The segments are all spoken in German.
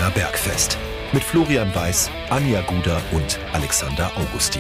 Giesinger Bergfest. Mit Florian Weiß, Anja Guder und Alexander Augustin.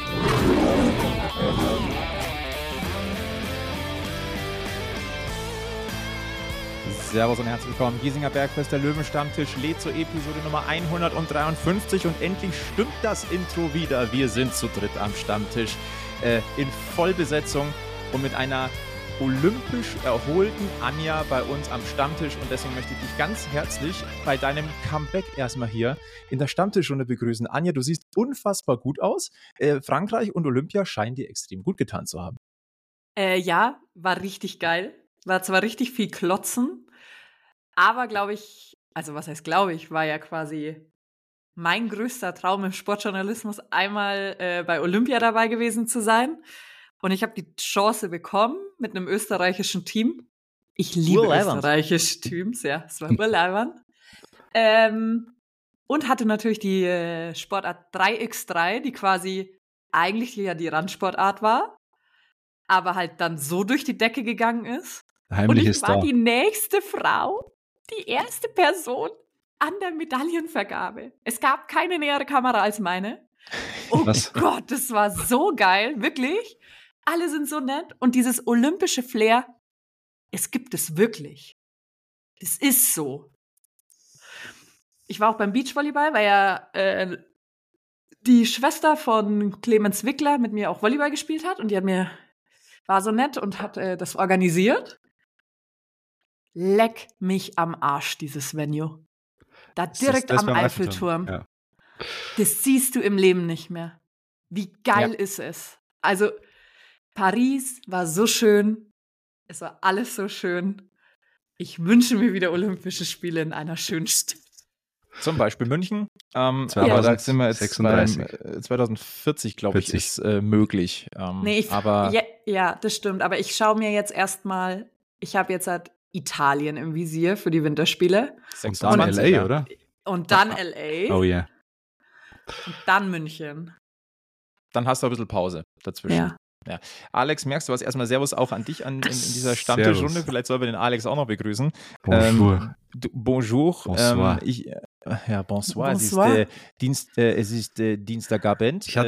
Servus und herzlich willkommen. Giesinger Bergfest, der Löwenstammtisch lädt zur Episode Nummer 153 und endlich stimmt das Intro wieder. Wir sind zu dritt am Stammtisch in Vollbesetzung und mit einer olympisch erholten Anja bei uns am Stammtisch, und deswegen möchte ich dich ganz herzlich bei deinem Comeback erstmal hier in der Stammtischrunde begrüßen. Anja, du siehst unfassbar gut aus. Frankreich und Olympia scheinen dir extrem gut getan zu haben. Ja, war richtig geil. War zwar richtig viel Klotzen, aber glaube ich, also was heißt glaube ich, war ja quasi mein größter Traum im Sportjournalismus, einmal bei Olympia dabei gewesen zu sein. Und ich habe die Chance bekommen mit einem österreichischen Team. Ich liebe österreichische Teams, ja, es war urleibend. Und hatte natürlich die Sportart 3x3, die quasi eigentlich ja die Randsportart war, aber halt dann so durch die Decke gegangen ist. Und ich war die nächste Frau, die erste Person an der Medaillenvergabe. Es gab keine nähere Kamera als meine. Oh Gott, das war so geil, wirklich. Alle sind so nett. Und dieses olympische Flair, es gibt es wirklich. Es ist so. Ich war auch beim Beachvolleyball, weil ja die Schwester von Clemens Wickler mit mir auch Volleyball gespielt hat. Und die war so nett und hat das organisiert. Leck mich am Arsch, dieses Venue. Da direkt am Eiffelturm. Ja. Das siehst du im Leben nicht mehr. Wie geil ist es? Also, Paris war so schön. Es war alles so schön. Ich wünsche mir wieder Olympische Spiele in einer schönen Stadt. Zum Beispiel München. Aber da sind wir jetzt 2040, glaube ich, ist möglich. Ja, das stimmt. Aber ich schaue mir jetzt erstmal, ich habe jetzt halt Italien im Visier für die Winterspiele. Und dann LA, oder? Und dann LA. Oh yeah. Und dann München. Dann hast du ein bisschen Pause dazwischen. Ja. Alex, merkst du was? Erstmal Servus auch an dich in dieser Stammtischrunde. Vielleicht sollen wir den Alex auch noch begrüßen. Bonjour. Bonjour. Bonsoir. Bonsoir. Es ist Dienstagabend. Ich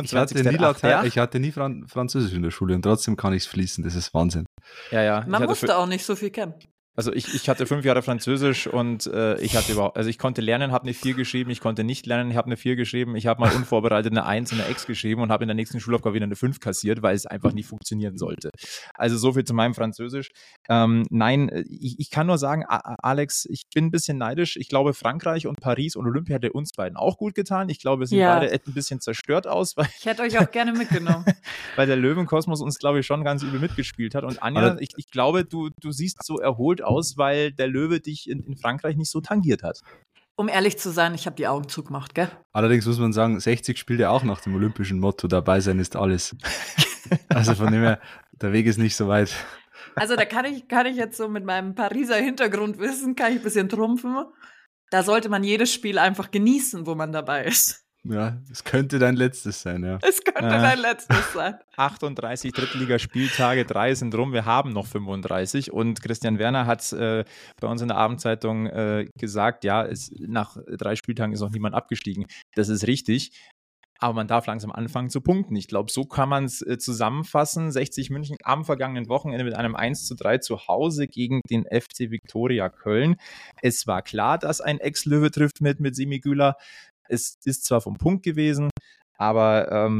hatte nie Französisch in der Schule und trotzdem kann ich es fließen. Das ist Wahnsinn. Ja. Man musste auch nicht so viel kennen. Also ich hatte 5 Jahre Französisch und ich konnte lernen, habe eine 4 geschrieben, ich konnte nicht lernen, ich habe eine 4 geschrieben, ich habe mal unvorbereitet eine 1 und eine X geschrieben und habe in der nächsten Schulaufgabe wieder eine 5 kassiert, weil es einfach nie funktionieren sollte. Also so viel zu meinem Französisch. Nein, ich kann nur sagen, Alex, ich bin ein bisschen neidisch. Ich glaube, Frankreich und Paris und Olympia hätte uns beiden auch gut getan. Ich glaube, wir sind beide ein bisschen zerstört aus. Weil ich hätte euch auch gerne mitgenommen. Weil der Löwenkosmos uns, glaube ich, schon ganz übel mitgespielt hat. Und Anja, ich glaube, du siehst so erholt aus, weil der Löwe dich in Frankreich nicht so tangiert hat. Um ehrlich zu sein, ich habe die Augen zugemacht, gell? Allerdings muss man sagen, 60 spielt ja auch nach dem olympischen Motto, dabei sein ist alles. Also von dem her, der Weg ist nicht so weit. Also da kann ich jetzt so mit meinem Pariser Hintergrundwissen, kann ich ein bisschen trumpfen. Da sollte man jedes Spiel einfach genießen, wo man dabei ist. Ja, es könnte dein letztes sein, ja. Es könnte dein letztes sein. 38 Drittligaspieltage, 3 sind rum, wir haben noch 35 und Christian Werner hat bei uns in der Abendzeitung gesagt, nach 3 Spieltagen ist noch niemand abgestiegen. Das ist richtig, aber man darf langsam anfangen zu punkten. Ich glaube, so kann man es zusammenfassen. 60 München am vergangenen Wochenende mit einem 1:3 zu Hause gegen den FC Viktoria Köln. Es war klar, dass ein Ex-Löwe trifft mit Semi Güler. Es ist zwar vom Punkt gewesen, aber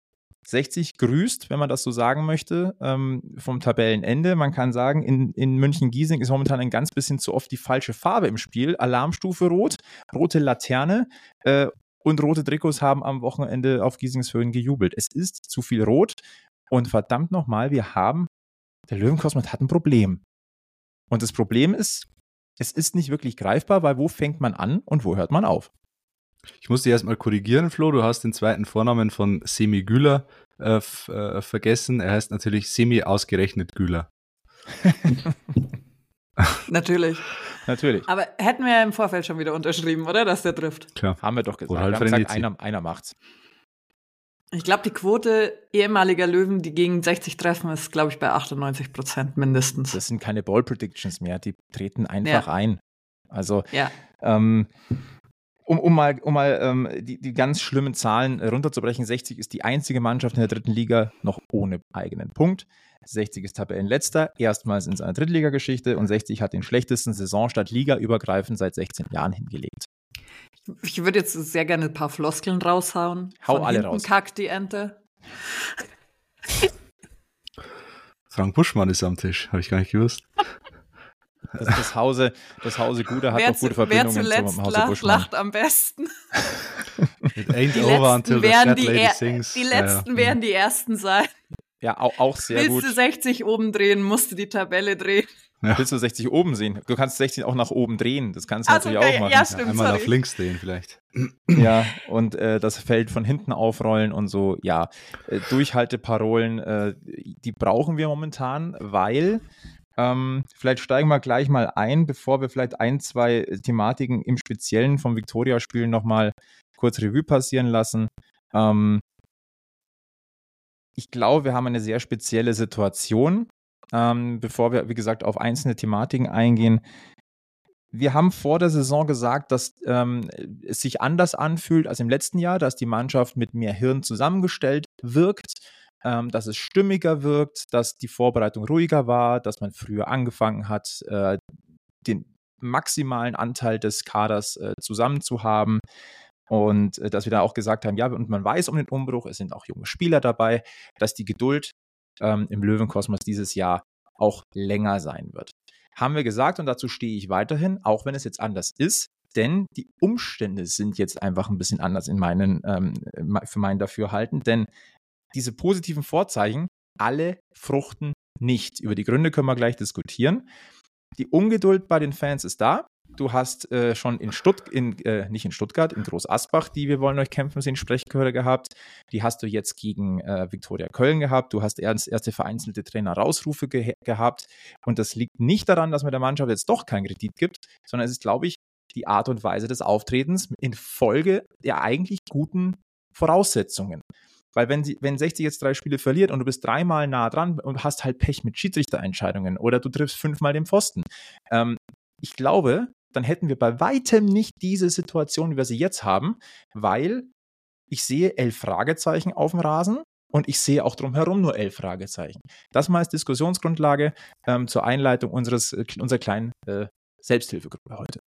60 grüßt, wenn man das so sagen möchte, vom Tabellenende. Man kann sagen, in München-Giesing ist momentan ein ganz bisschen zu oft die falsche Farbe im Spiel. Alarmstufe Rot, rote Laterne und rote Trikots haben am Wochenende auf Giesingshöhen gejubelt. Es ist zu viel Rot und verdammt nochmal, der Löwenkosmos hat ein Problem. Und das Problem ist, es ist nicht wirklich greifbar, weil wo fängt man an und wo hört man auf? Ich muss dich erstmal korrigieren, Flo. Du hast den zweiten Vornamen von Semi Güler vergessen. Er heißt natürlich Semi ausgerechnet Güler. Natürlich. Aber hätten wir ja im Vorfeld schon wieder unterschrieben, oder? Dass der trifft. Klar. Haben wir doch gesagt. Wir haben gesagt, einer macht's. Ich glaube, die Quote ehemaliger Löwen, die gegen 60 treffen, ist, glaube ich, bei 98% mindestens. Das sind keine Ball-Predictions mehr. Die treten einfach ein. Also um mal die ganz schlimmen Zahlen runterzubrechen, 60 ist die einzige Mannschaft in der dritten Liga noch ohne eigenen Punkt. 60 ist Tabellenletzter, erstmals in seiner Drittligageschichte, und 60 hat den schlechtesten Saisonstart ligaübergreifend seit 16 Jahren hingelegt. Ich würde jetzt sehr gerne ein paar Floskeln raushauen. Hau alle raus. Kackt die Ente. Frank Buschmann ist am Tisch, habe ich gar nicht gewusst. Das Hause Guder hat doch gute Verbindungen zum Hause Buschmann. Lacht am besten. It ain't over until the fat lady sings. Die letzten werden die ersten sein. Ja, auch sehr gut. Willst du 60 oben drehen, musst du die Tabelle drehen. Ja. Willst du 60 oben sehen? Du kannst 60 auch nach oben drehen. Das kannst du natürlich auch machen. Ja, stimmt, einmal nach links drehen vielleicht. Ja, und das Feld von hinten aufrollen und so. Ja, Durchhalteparolen, die brauchen wir momentan, weil vielleicht steigen wir gleich mal ein, bevor wir vielleicht 1, 2 Thematiken im Speziellen vom Viktoria-Spiel nochmal kurz Revue passieren lassen. Ich glaube, wir haben eine sehr spezielle Situation, bevor wir, wie gesagt, auf einzelne Thematiken eingehen. Wir haben vor der Saison gesagt, dass es sich anders anfühlt als im letzten Jahr, dass die Mannschaft mit mehr Hirn zusammengestellt wirkt, dass es stimmiger wirkt, dass die Vorbereitung ruhiger war, dass man früher angefangen hat, den maximalen Anteil des Kaders zusammen zu haben. Und dass wir da auch gesagt haben, ja, und man weiß um den Umbruch, es sind auch junge Spieler dabei, dass die Geduld im Löwenkosmos dieses Jahr auch länger sein wird. Haben wir gesagt, und dazu stehe ich weiterhin, auch wenn es jetzt anders ist, denn die Umstände sind jetzt einfach ein bisschen anders für mein Dafürhalten, denn diese positiven Vorzeichen, alle fruchten nicht. Über die Gründe können wir gleich diskutieren. Die Ungeduld bei den Fans ist da. Du hast schon in Groß Asbach, die Wir wollen euch kämpfen sehen, Sprechchöre gehabt. Die hast du jetzt gegen Viktoria Köln gehabt. Du hast erste vereinzelte Trainer-Rausrufe gehabt. Und das liegt nicht daran, dass man der Mannschaft jetzt doch keinen Kredit gibt, sondern es ist, glaube ich, die Art und Weise des Auftretens infolge der eigentlich guten Voraussetzungen. Weil wenn 60 jetzt 3 Spiele verliert und du bist 3-mal nah dran und hast halt Pech mit Schiedsrichterentscheidungen oder du triffst 5-mal den Pfosten. Ich glaube, dann hätten wir bei weitem nicht diese Situation, wie wir sie jetzt haben, weil ich sehe 11 Fragezeichen auf dem Rasen und ich sehe auch drumherum nur 11 Fragezeichen. Das mal als Diskussionsgrundlage zur Einleitung unserer kleinen Selbsthilfegruppe heute.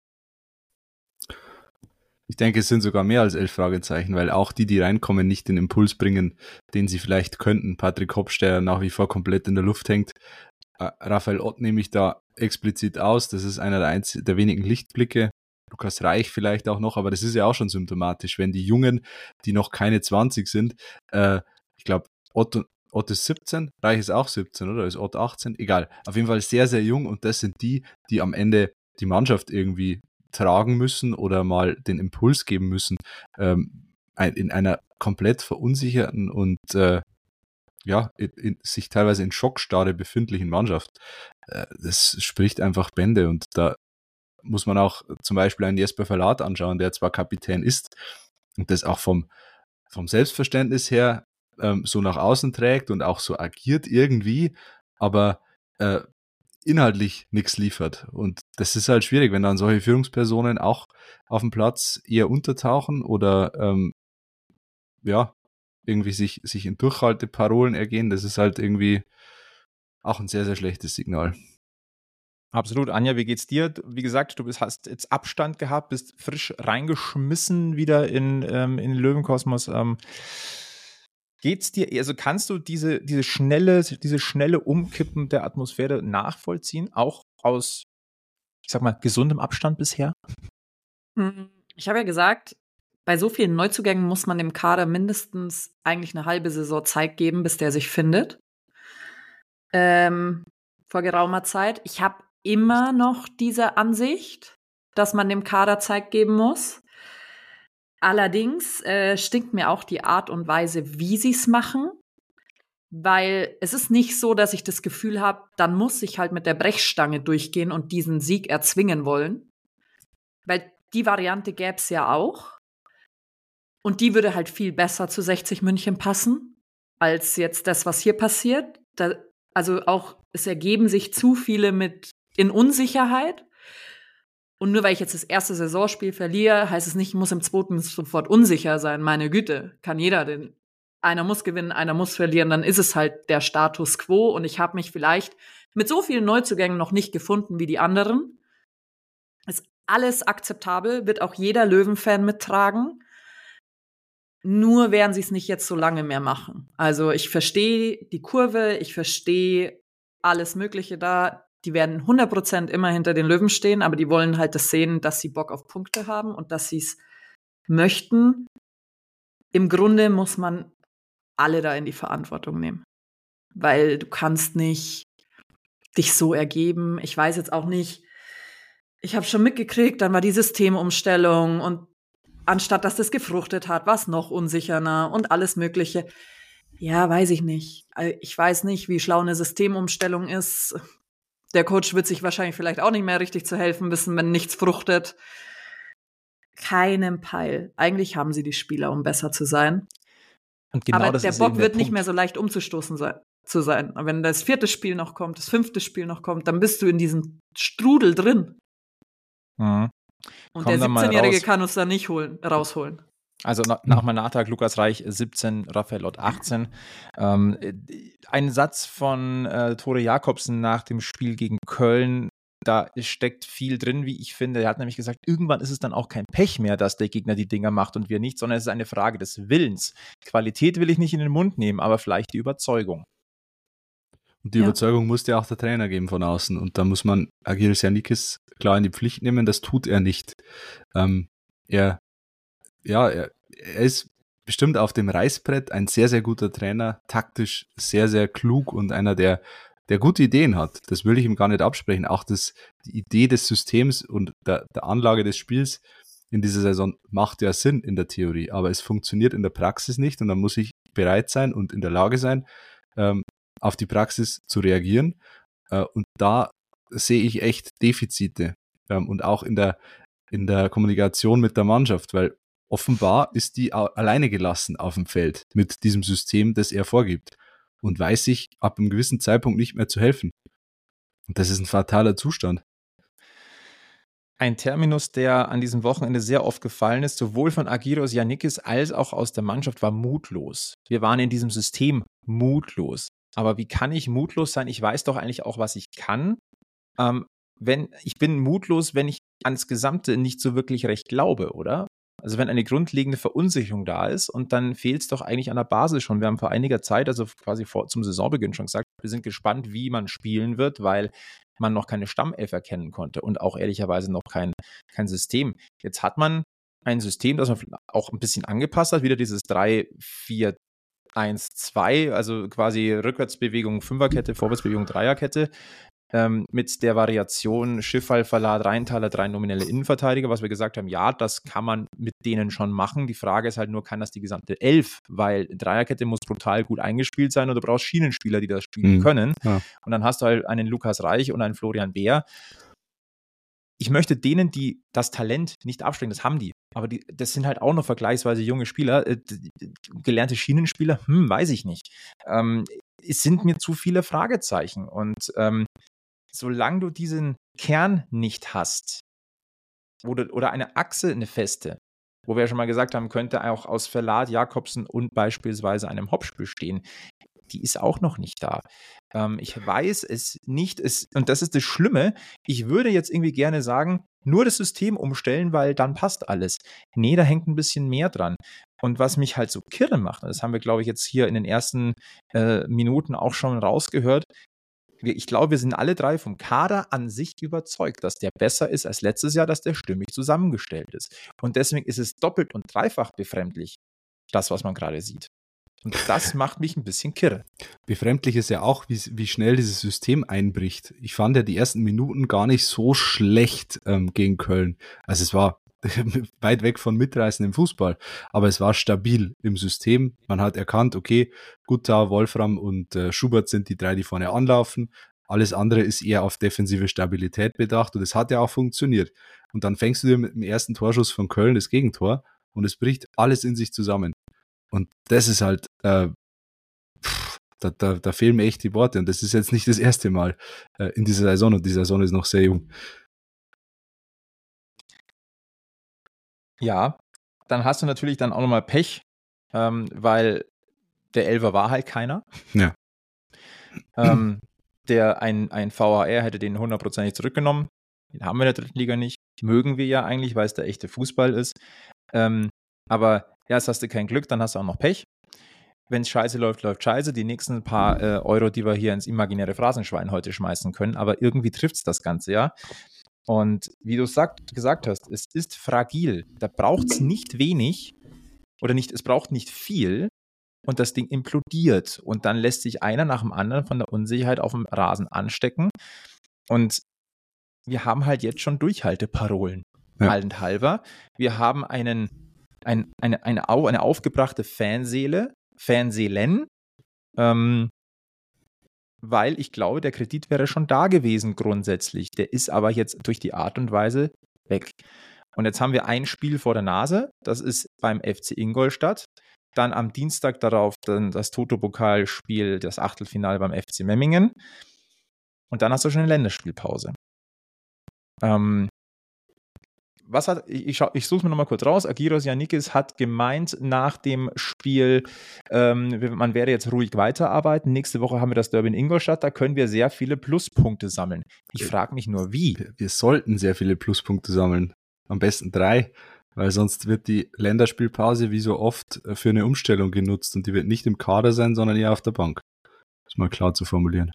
Ich denke, es sind sogar mehr als 11 Fragezeichen, weil auch die reinkommen, nicht den Impuls bringen, den sie vielleicht könnten. Patrick Hopstetter nach wie vor komplett in der Luft hängt. Raphael Ott nehme ich da explizit aus. Das ist einer der wenigen Lichtblicke. Lukas Reich vielleicht auch noch, aber das ist ja auch schon symptomatisch, wenn die Jungen, die noch keine 20 sind, ich glaube, Ott ist 17, Reich ist auch 17, oder? Ist Ott 18? Egal. Auf jeden Fall sehr, sehr jung, und das sind die am Ende die Mannschaft irgendwie tragen müssen oder mal den Impuls geben müssen, in einer komplett verunsicherten und sich teilweise in Schockstarre befindlichen Mannschaft. Das spricht einfach Bände, und da muss man auch zum Beispiel einen Jesper Verlat anschauen, der zwar Kapitän ist und das auch vom Selbstverständnis her so nach außen trägt und auch so agiert irgendwie, aber inhaltlich nichts liefert. Und das ist halt schwierig, wenn dann solche Führungspersonen auch auf dem Platz eher untertauchen oder irgendwie sich in Durchhalteparolen ergehen. Das ist halt irgendwie auch ein sehr, sehr schlechtes Signal. Absolut. Anja, wie geht's dir? Wie gesagt, du hast jetzt Abstand gehabt, bist frisch reingeschmissen wieder in den Löwenkosmos. Geht's dir, also kannst du diese schnelle Umkippen der Atmosphäre nachvollziehen, auch aus, ich sag mal, gesundem Abstand bisher? Ich habe ja gesagt, bei so vielen Neuzugängen muss man dem Kader mindestens eigentlich eine halbe Saison Zeit geben, bis der sich findet. Vor geraumer Zeit. Ich habe immer noch diese Ansicht, dass man dem Kader Zeit geben muss. Allerdings stinkt mir auch die Art und Weise, wie sie es machen, weil es ist nicht so, dass ich das Gefühl habe, dann muss ich halt mit der Brechstange durchgehen und diesen Sieg erzwingen wollen, weil die Variante gäbe es ja auch, und die würde halt viel besser zu 60 München passen, als jetzt das, was hier passiert. Also auch, es ergeben sich zu viele in Unsicherheit. Und nur weil ich jetzt das erste Saisonspiel verliere, heißt es nicht, ich muss im zweiten sofort unsicher sein. Meine Güte, kann jeder. Denn einer muss gewinnen, einer muss verlieren. Dann ist es halt der Status quo. Und ich habe mich vielleicht mit so vielen Neuzugängen noch nicht gefunden wie die anderen. Ist alles akzeptabel, wird auch jeder Löwen-Fan mittragen. Nur werden sie es nicht jetzt so lange mehr machen. Also ich verstehe die Kurve, ich verstehe alles Mögliche da. Die werden 100% immer hinter den Löwen stehen, aber die wollen halt das sehen, dass sie Bock auf Punkte haben und dass sie es möchten. Im Grunde muss man alle da in die Verantwortung nehmen. Weil du kannst nicht dich so ergeben. Ich weiß jetzt auch nicht, ich habe schon mitgekriegt, dann war die Systemumstellung und anstatt dass das gefruchtet hat, war es noch unsicherer und alles Mögliche. Ja, weiß ich nicht. Ich weiß nicht, wie schlau eine Systemumstellung ist. Der Coach wird sich wahrscheinlich vielleicht auch nicht mehr richtig zu helfen wissen, wenn nichts fruchtet. Keinen Peil. Eigentlich haben sie die Spieler, um besser zu sein. Und genau aber das der ist Bock eben wird der nicht Punkt. mehr so leicht umzustoßen zu sein. Aber wenn das 4. Spiel noch kommt, das 5. Spiel noch kommt, dann bist du in diesem Strudel drin. Mhm. Und Komm der dann mal 17-Jährige raus. kann uns da nicht rausholen. Also nach meinem Nachtrag Lukas Reich 17, Raphael Lott 18. Ein Satz von Tore Jakobsen nach dem Spiel gegen Köln, da steckt viel drin, wie ich finde. Er hat nämlich gesagt, irgendwann ist es dann auch kein Pech mehr, dass der Gegner die Dinger macht und wir nicht, sondern es ist eine Frage des Willens. Qualität will ich nicht in den Mund nehmen, aber vielleicht die Überzeugung. Und die Überzeugung musste ja auch der Trainer geben von außen. Und da muss man Argyris Yannickis klar in die Pflicht nehmen. Das tut er nicht. Er ist bestimmt auf dem Reißbrett ein sehr, sehr guter Trainer, taktisch sehr, sehr klug und einer, der gute Ideen hat. Das will ich ihm gar nicht absprechen. Auch die Idee des Systems und der Anlage des Spiels in dieser Saison macht ja Sinn in der Theorie, aber es funktioniert in der Praxis nicht und dann muss ich bereit sein und in der Lage sein, auf die Praxis zu reagieren. Und da sehe ich echt Defizite und auch in der Kommunikation mit der Mannschaft, weil offenbar ist die alleine gelassen auf dem Feld mit diesem System, das er vorgibt und weiß sich ab einem gewissen Zeitpunkt nicht mehr zu helfen. Und das ist ein fataler Zustand. Ein Terminus, der an diesem Wochenende sehr oft gefallen ist, sowohl von Argyris Yannickis als auch aus der Mannschaft, war mutlos. Wir waren in diesem System mutlos. Aber wie kann ich mutlos sein? Ich weiß doch eigentlich auch, was ich kann. Ich bin mutlos, wenn ich ans Gesamte nicht so wirklich recht glaube, oder? Also wenn eine grundlegende Verunsicherung da ist und dann fehlt es doch eigentlich an der Basis schon. Wir haben vor einiger Zeit, also quasi zum Saisonbeginn schon gesagt, wir sind gespannt, wie man spielen wird, weil man noch keine Stammelf erkennen konnte und auch ehrlicherweise noch kein System. Jetzt hat man ein System, das man auch ein bisschen angepasst hat, wieder dieses 3-4-1-2, also quasi Rückwärtsbewegung Fünferkette, Vorwärtsbewegung Dreierkette, mit der Variation Schiffal, Verlat, Rheintaler, 3 nominelle Innenverteidiger, was wir gesagt haben, ja, das kann man mit denen schon machen. Die Frage ist halt nur, kann das die gesamte Elf, weil Dreierkette muss brutal gut eingespielt sein und du brauchst Schienenspieler, die das spielen können. Ja. Und dann hast du halt einen Lukas Reich und einen Florian Beer. Ich möchte denen, die das Talent nicht absprechen, das haben die, aber das sind halt auch noch vergleichsweise junge Spieler, gelernte Schienenspieler, weiß ich nicht. Es sind mir zu viele Fragezeichen und solange du diesen Kern nicht hast, oder eine Achse, eine feste, wo wir ja schon mal gesagt haben, könnte auch aus Verlat, Jakobsen und beispielsweise einem Hopsch bestehen, die ist auch noch nicht da. Ich weiß es nicht, und das ist das Schlimme, ich würde jetzt irgendwie gerne sagen, nur das System umstellen, weil dann passt alles. Nee, da hängt ein bisschen mehr dran. Und was mich halt so kirre macht, das haben wir, glaube ich, jetzt hier in den ersten Minuten auch schon rausgehört, ich glaube, wir sind alle drei vom Kader an sich überzeugt, dass der besser ist als letztes Jahr, dass der stimmig zusammengestellt ist. Und deswegen ist es doppelt und dreifach befremdlich, das, was man gerade sieht. Und das macht mich ein bisschen kirre. Befremdlich ist ja auch, wie schnell dieses System einbricht. Ich fand ja die ersten Minuten gar nicht so schlecht gegen Köln. Also es war weit weg von Mitreißen im Fußball, aber es war stabil im System. Man hat erkannt, okay, Gutta, Wolfram und Schubert sind die drei, die vorne anlaufen. Alles andere ist eher auf defensive Stabilität bedacht und es hat ja auch funktioniert. Und dann fängst du dir mit dem ersten Torschuss von Köln das Gegentor und es bricht alles in sich zusammen. Und das ist halt, da fehlen mir echt die Worte und das ist jetzt nicht das erste Mal in dieser Saison und die Saison ist noch sehr jung. Ja, dann hast du natürlich dann auch nochmal Pech, weil der Elfer war halt keiner. Ja. Ein VAR hätte den 100% zurückgenommen. Den haben wir in der dritten Liga nicht. Mögen wir ja eigentlich, weil es der echte Fußball ist. Aber erst hast du kein Glück, dann hast du auch noch Pech. Wenn es scheiße läuft, läuft scheiße. Die nächsten paar Euro, die wir hier ins imaginäre Phrasenschwein heute schmeißen können. Aber irgendwie trifft es das Ganze, ja. Und wie du gesagt hast, es ist fragil. Da braucht es nicht wenig oder nicht, es braucht nicht viel und das Ding implodiert. Und dann lässt sich einer nach dem anderen von der Unsicherheit auf dem Rasen anstecken. Und wir haben halt jetzt schon Durchhalteparolen. Ja. Allenthalber. Wir haben eine aufgebrachte Fanseelen, weil ich glaube, der Kredit wäre schon da gewesen grundsätzlich. Der ist aber jetzt durch die Art und Weise weg. Und jetzt haben wir ein Spiel vor der Nase, das ist beim FC Ingolstadt. Dann am Dienstag darauf dann das Toto-Pokalspiel, das Achtelfinale beim FC Memmingen. Und dann hast du schon eine Länderspielpause. Ich suche es mir nochmal kurz raus. Agiros Yannikis hat gemeint nach dem Spiel, man werde jetzt ruhig weiterarbeiten. Nächste Woche haben wir das Derby in Ingolstadt, da können wir sehr viele Pluspunkte sammeln. Ich frage mich nur, wie? Wir sollten sehr viele Pluspunkte sammeln. Am besten 3, weil sonst wird die Länderspielpause wie so oft für eine Umstellung genutzt und die wird nicht im Kader sein, sondern eher auf der Bank. Das ist mal klar zu formulieren.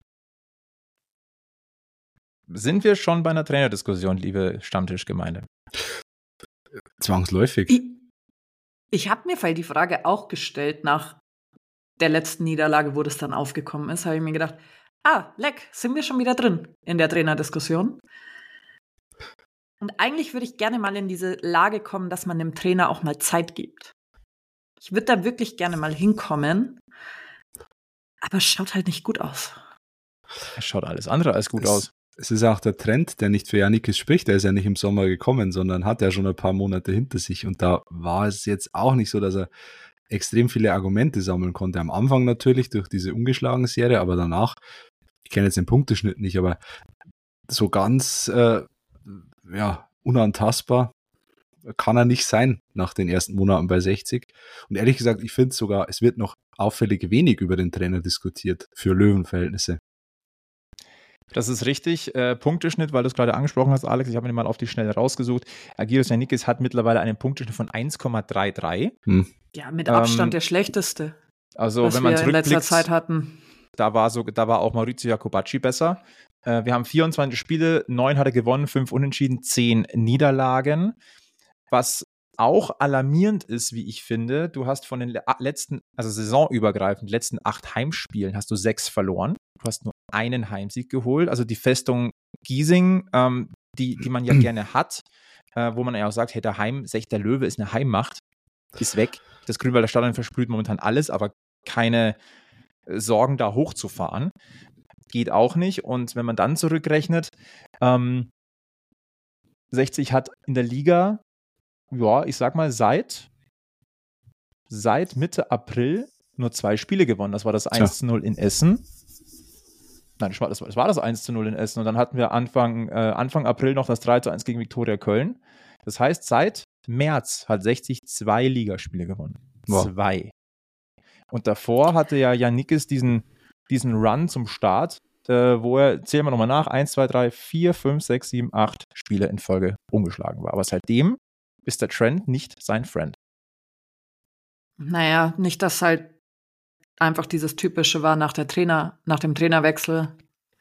Sind wir schon bei einer Trainerdiskussion, liebe Stammtischgemeinde? Zwangsläufig. Ich habe mir die Frage auch gestellt nach der letzten Niederlage, wo das dann aufgekommen ist, habe ich mir gedacht, sind wir schon wieder drin in der Trainerdiskussion? Und eigentlich würde ich gerne mal in diese Lage kommen, dass man dem Trainer auch mal Zeit gibt. Ich würde da wirklich gerne mal hinkommen, aber es schaut halt nicht gut aus. Es schaut alles andere als gut aus. Es ist auch der Trend, der nicht für Yannikis spricht. Der ist ja nicht im Sommer gekommen, sondern hat ja schon ein paar Monate hinter sich. Und da war es jetzt auch nicht so, dass er extrem viele Argumente sammeln konnte. Am Anfang natürlich durch diese ungeschlagene Serie, aber danach, ich kenne jetzt den Punkteschnitt nicht, aber so ganz unantastbar kann er nicht sein nach den ersten Monaten bei 60. Und ehrlich gesagt, ich finde sogar, es wird noch auffällig wenig über den Trainer diskutiert für Löwenverhältnisse. Das ist richtig. Punkteschnitt, weil du es gerade angesprochen hast, Alex, ich habe ihn mal auf die Schnelle rausgesucht. Agiros Yannikis hat mittlerweile einen Punkteschnitt von 1,33. Ja, mit Abstand der schlechteste. Also, was wenn man wir in zurückblickt, letzter Zeit hatten. Da war auch Maurizio Jacobacci besser. Wir haben 24 Spiele, 9 hat er gewonnen, 5 Unentschieden, 10 Niederlagen. Was auch alarmierend ist, wie ich finde, du hast von den letzten, also saisonübergreifend, letzten 8 Heimspielen hast du 6 verloren. Du hast nur einen Heimsieg geholt, also die Festung Giesing, die man ja gerne hat, wo man ja auch sagt, hey, der Löwe ist eine Heimmacht, ist weg. Das Grünwalder Stadion versprüht momentan alles, aber keine Sorgen, da hochzufahren. Geht auch nicht. Und wenn man dann zurückrechnet, 60 hat in der Liga, ich sag mal, seit Mitte April nur 2 Spiele gewonnen. Das war das 1:0 in Essen. Nein, das war das 1:0 in Essen. Und dann hatten wir Anfang April noch das 3:1 gegen Viktoria Köln. Das heißt, seit März hat 60 2 Ligaspiele gewonnen. Wow. 2. Und davor hatte ja Yannikis diesen Run zum Start, wo er, zählen wir nochmal nach, 1, 2, 3, 4, 5, 6, 7, 8 Spiele in Folge ungeschlagen war. Aber seitdem ist der Trend nicht sein Friend. Naja, nicht, dass halt einfach dieses Typische war nach dem Trainerwechsel.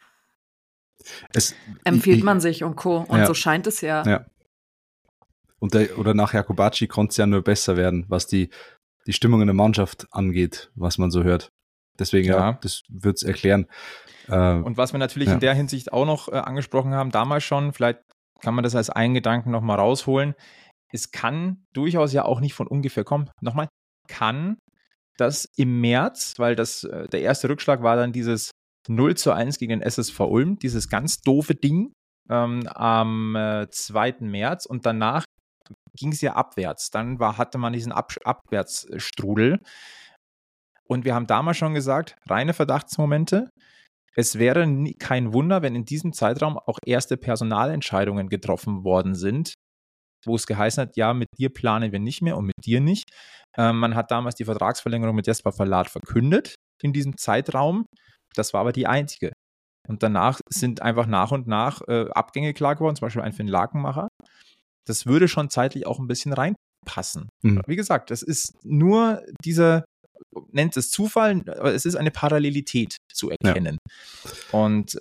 Empfiehlt man sich und Co. Und so scheint es ja. Oder nach Jacobacci konnte es ja nur besser werden, was die Stimmung in der Mannschaft angeht, was man so hört. Deswegen, das wird es erklären. Und was wir natürlich in der Hinsicht auch noch angesprochen haben, damals schon, vielleicht kann man das als einen Gedanken nochmal rausholen, es kann durchaus ja auch nicht von ungefähr kommen. Nochmal, kann das im März, weil der erste Rückschlag war dann dieses 0:1 gegen SSV Ulm, dieses ganz doofe Ding am 2. März und danach ging es ja abwärts. Dann hatte man diesen Abwärtsstrudel. Und wir haben damals schon gesagt, reine Verdachtsmomente. Es wäre kein Wunder, wenn in diesem Zeitraum auch erste Personalentscheidungen getroffen worden sind, wo es geheißen hat, ja, mit dir planen wir nicht mehr und mit dir nicht. Man hat damals die Vertragsverlängerung mit Jesper Verlat verkündet in diesem Zeitraum. Das war aber die einzige. Und danach sind einfach nach und nach Abgänge klar geworden, zum Beispiel ein Finn Lakenmacher. Das würde schon zeitlich auch ein bisschen reinpassen. Wie gesagt, das ist nur dieser, nennt es Zufall, aber es ist eine Parallelität zu erkennen. Ja. Und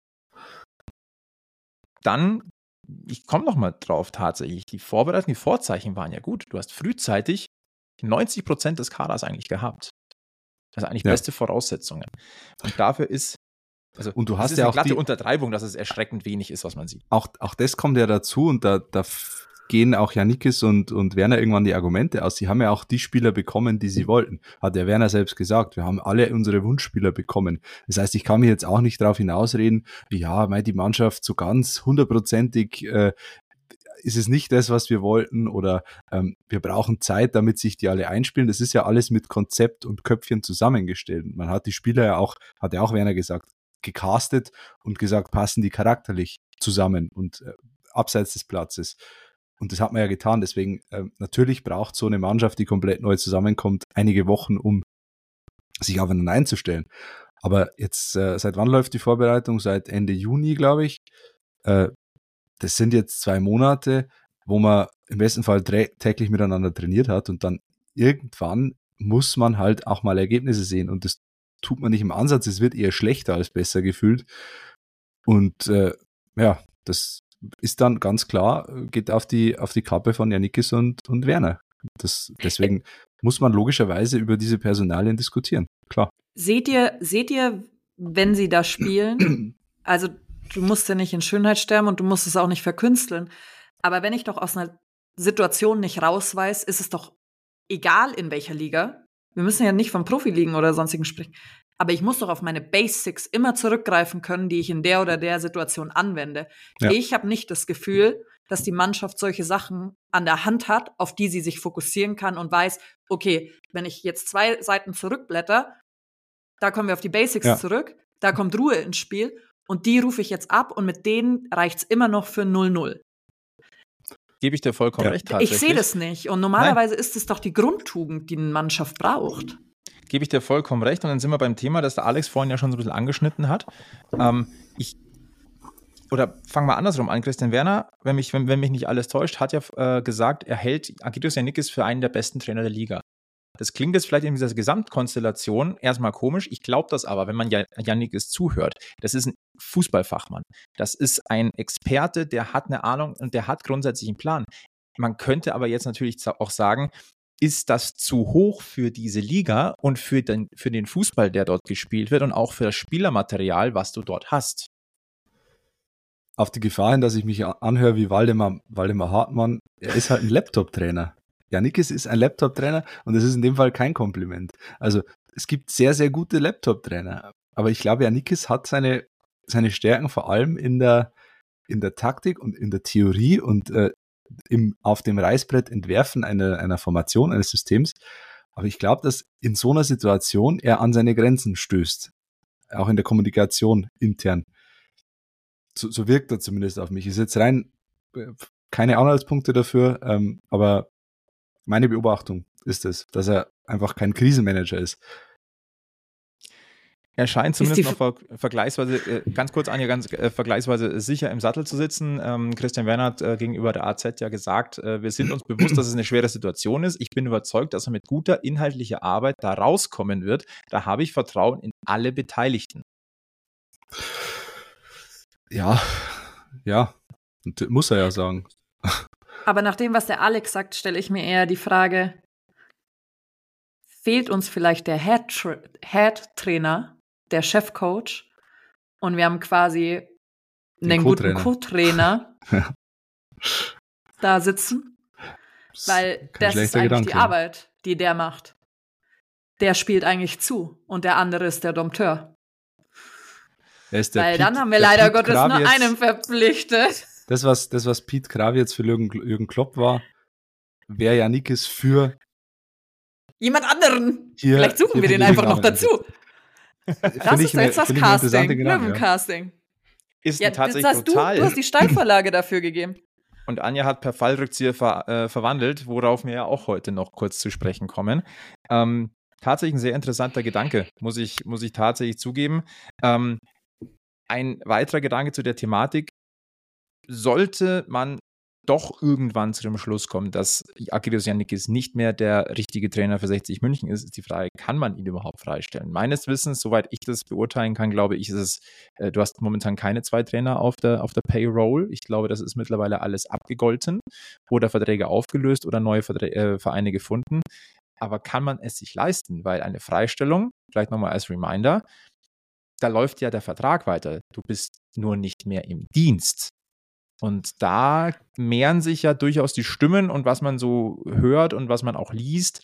dann, ich komme noch mal drauf tatsächlich, die Vorbereitung, die Vorzeichen waren ja gut. Du hast frühzeitig 90% des Kaders eigentlich gehabt. Das sind eigentlich beste Voraussetzungen. Und dafür ist, also und du hast das ist ja eine auch glatte die Untertreibung, dass es erschreckend wenig ist, was man sieht. Auch das kommt ja dazu und da gehen auch Giannikis und Werner irgendwann die Argumente aus. Sie haben ja auch die Spieler bekommen, die sie wollten. Hat der Werner selbst gesagt. Wir haben alle unsere Wunschspieler bekommen. Das heißt, ich kann mich jetzt auch nicht darauf hinausreden, ja, die Mannschaft so ganz 100%ig ist es nicht das, was wir wollten oder wir brauchen Zeit, damit sich die alle einspielen. Das ist ja alles mit Konzept und Köpfchen zusammengestellt. Man hat die Spieler ja auch, hat ja auch Werner gesagt, gecastet und gesagt, passen die charakterlich zusammen und abseits des Platzes. Und das hat man ja getan. Deswegen natürlich braucht so eine Mannschaft, die komplett neu zusammenkommt, einige Wochen, um sich aufeinander einzustellen. Aber jetzt, seit wann läuft die Vorbereitung? Seit Ende Juni, glaube ich. Das sind jetzt 2 Monate, wo man im besten Fall täglich miteinander trainiert hat und dann irgendwann muss man halt auch mal Ergebnisse sehen und das tut man nicht im Ansatz, es wird eher schlechter als besser gefühlt und das ist dann ganz klar, geht auf die Kappe von Giannikis und Werner. Deswegen muss man logischerweise über diese Personalien diskutieren, klar. Seht ihr, wenn sie da spielen, also du musst ja nicht in Schönheit sterben und du musst es auch nicht verkünsteln. Aber wenn ich doch aus einer Situation nicht raus weiß, ist es doch egal, in welcher Liga. Wir müssen ja nicht von Profiligen oder sonstigen sprechen. Aber ich muss doch auf meine Basics immer zurückgreifen können, die ich in der oder der Situation anwende. Ja. Ich habe nicht das Gefühl, dass die Mannschaft solche Sachen an der Hand hat, auf die sie sich fokussieren kann und weiß, okay, wenn ich jetzt 2 Seiten zurückblätter, da kommen wir auf die Basics zurück, da kommt Ruhe ins Spiel. Und die rufe ich jetzt ab und mit denen reicht's immer noch für 0-0. Gebe ich dir vollkommen recht. Ich sehe das nicht. Und normalerweise ist es doch die Grundtugend, die eine Mannschaft braucht. Gebe ich dir vollkommen recht. Und dann sind wir beim Thema, das der Alex vorhin ja schon so ein bisschen angeschnitten hat. Fangen wir andersrum an. Christian Werner, wenn mich nicht alles täuscht, hat ja gesagt, er hält Agitos Giannikis für einen der besten Trainer der Liga. Das klingt jetzt vielleicht in dieser Gesamtkonstellation erstmal komisch. Ich glaube das aber, wenn man Giannikis zuhört. Das ist ein Fußballfachmann. Das ist ein Experte, der hat eine Ahnung und der hat grundsätzlich einen Plan. Man könnte aber jetzt natürlich auch sagen, ist das zu hoch für diese Liga und für den Fußball, der dort gespielt wird und auch für das Spielermaterial, was du dort hast? Auf die Gefahr hin, dass ich mich anhöre wie Waldemar Hartmann, er ist halt ein Laptop-Trainer. Giannikis ist ein Laptop-Trainer und das ist in dem Fall kein Kompliment. Also es gibt sehr, sehr gute Laptop-Trainer, aber ich glaube, Giannikis hat seine Stärken vor allem in der Taktik und in der Theorie und auf dem Reißbrett entwerfen einer Formation, eines Systems. Aber ich glaube, dass in so einer Situation er an seine Grenzen stößt. Auch in der Kommunikation intern. So wirkt er zumindest auf mich. Ist jetzt rein keine Anhaltspunkte dafür, aber meine Beobachtung ist es, dass er einfach kein Krisenmanager ist. Er scheint zumindest noch vergleichsweise, ganz kurz Anja, vergleichsweise sicher im Sattel zu sitzen. Christian Werner hat gegenüber der AZ ja gesagt, wir sind uns bewusst, dass es eine schwere Situation ist. Ich bin überzeugt, dass er mit guter inhaltlicher Arbeit da rauskommen wird. Da habe ich Vertrauen in alle Beteiligten. Ja, und muss er ja sagen. Aber nach dem, was der Alex sagt, stelle ich mir eher die Frage, fehlt uns vielleicht der Head-Trainer, der Chefcoach und wir haben quasi einen guten Co-Trainer da sitzen? Weil das ist eigentlich die Arbeit, die der macht. Der spielt eigentlich zu und der andere ist der Dompteur. Weil dann haben wir leider Gottes nur einen verpflichtet. Das, was Pete Krawietz für Jürgen Klopp war, wäre Giannikis für jemand anderen. Vielleicht suchen wir den einfach noch dazu. Das ist jetzt das Casting. Löwencasting. Ist tatsächlich total. Du hast die Steilvorlage dafür gegeben. Und Anja hat per Fallrückzieher verwandelt, worauf wir ja auch heute noch kurz zu sprechen kommen. Tatsächlich ein sehr interessanter Gedanke, muss ich tatsächlich zugeben. Ein weiterer Gedanke zu der Thematik: Sollte man doch irgendwann zu dem Schluss kommen, dass Agiros Giannikis nicht mehr der richtige Trainer für 60 München ist die Frage, kann man ihn überhaupt freistellen? Meines Wissens, soweit ich das beurteilen kann, glaube ich, ist es, du hast momentan keine 2 Trainer auf der Payroll. Ich glaube, das ist mittlerweile alles abgegolten oder Verträge aufgelöst oder neue Vereine gefunden. Aber kann man es sich leisten? Weil eine Freistellung, vielleicht nochmal als Reminder, da läuft ja der Vertrag weiter. Du bist nur nicht mehr im Dienst. Und da mehren sich ja durchaus die Stimmen und was man so hört und was man auch liest.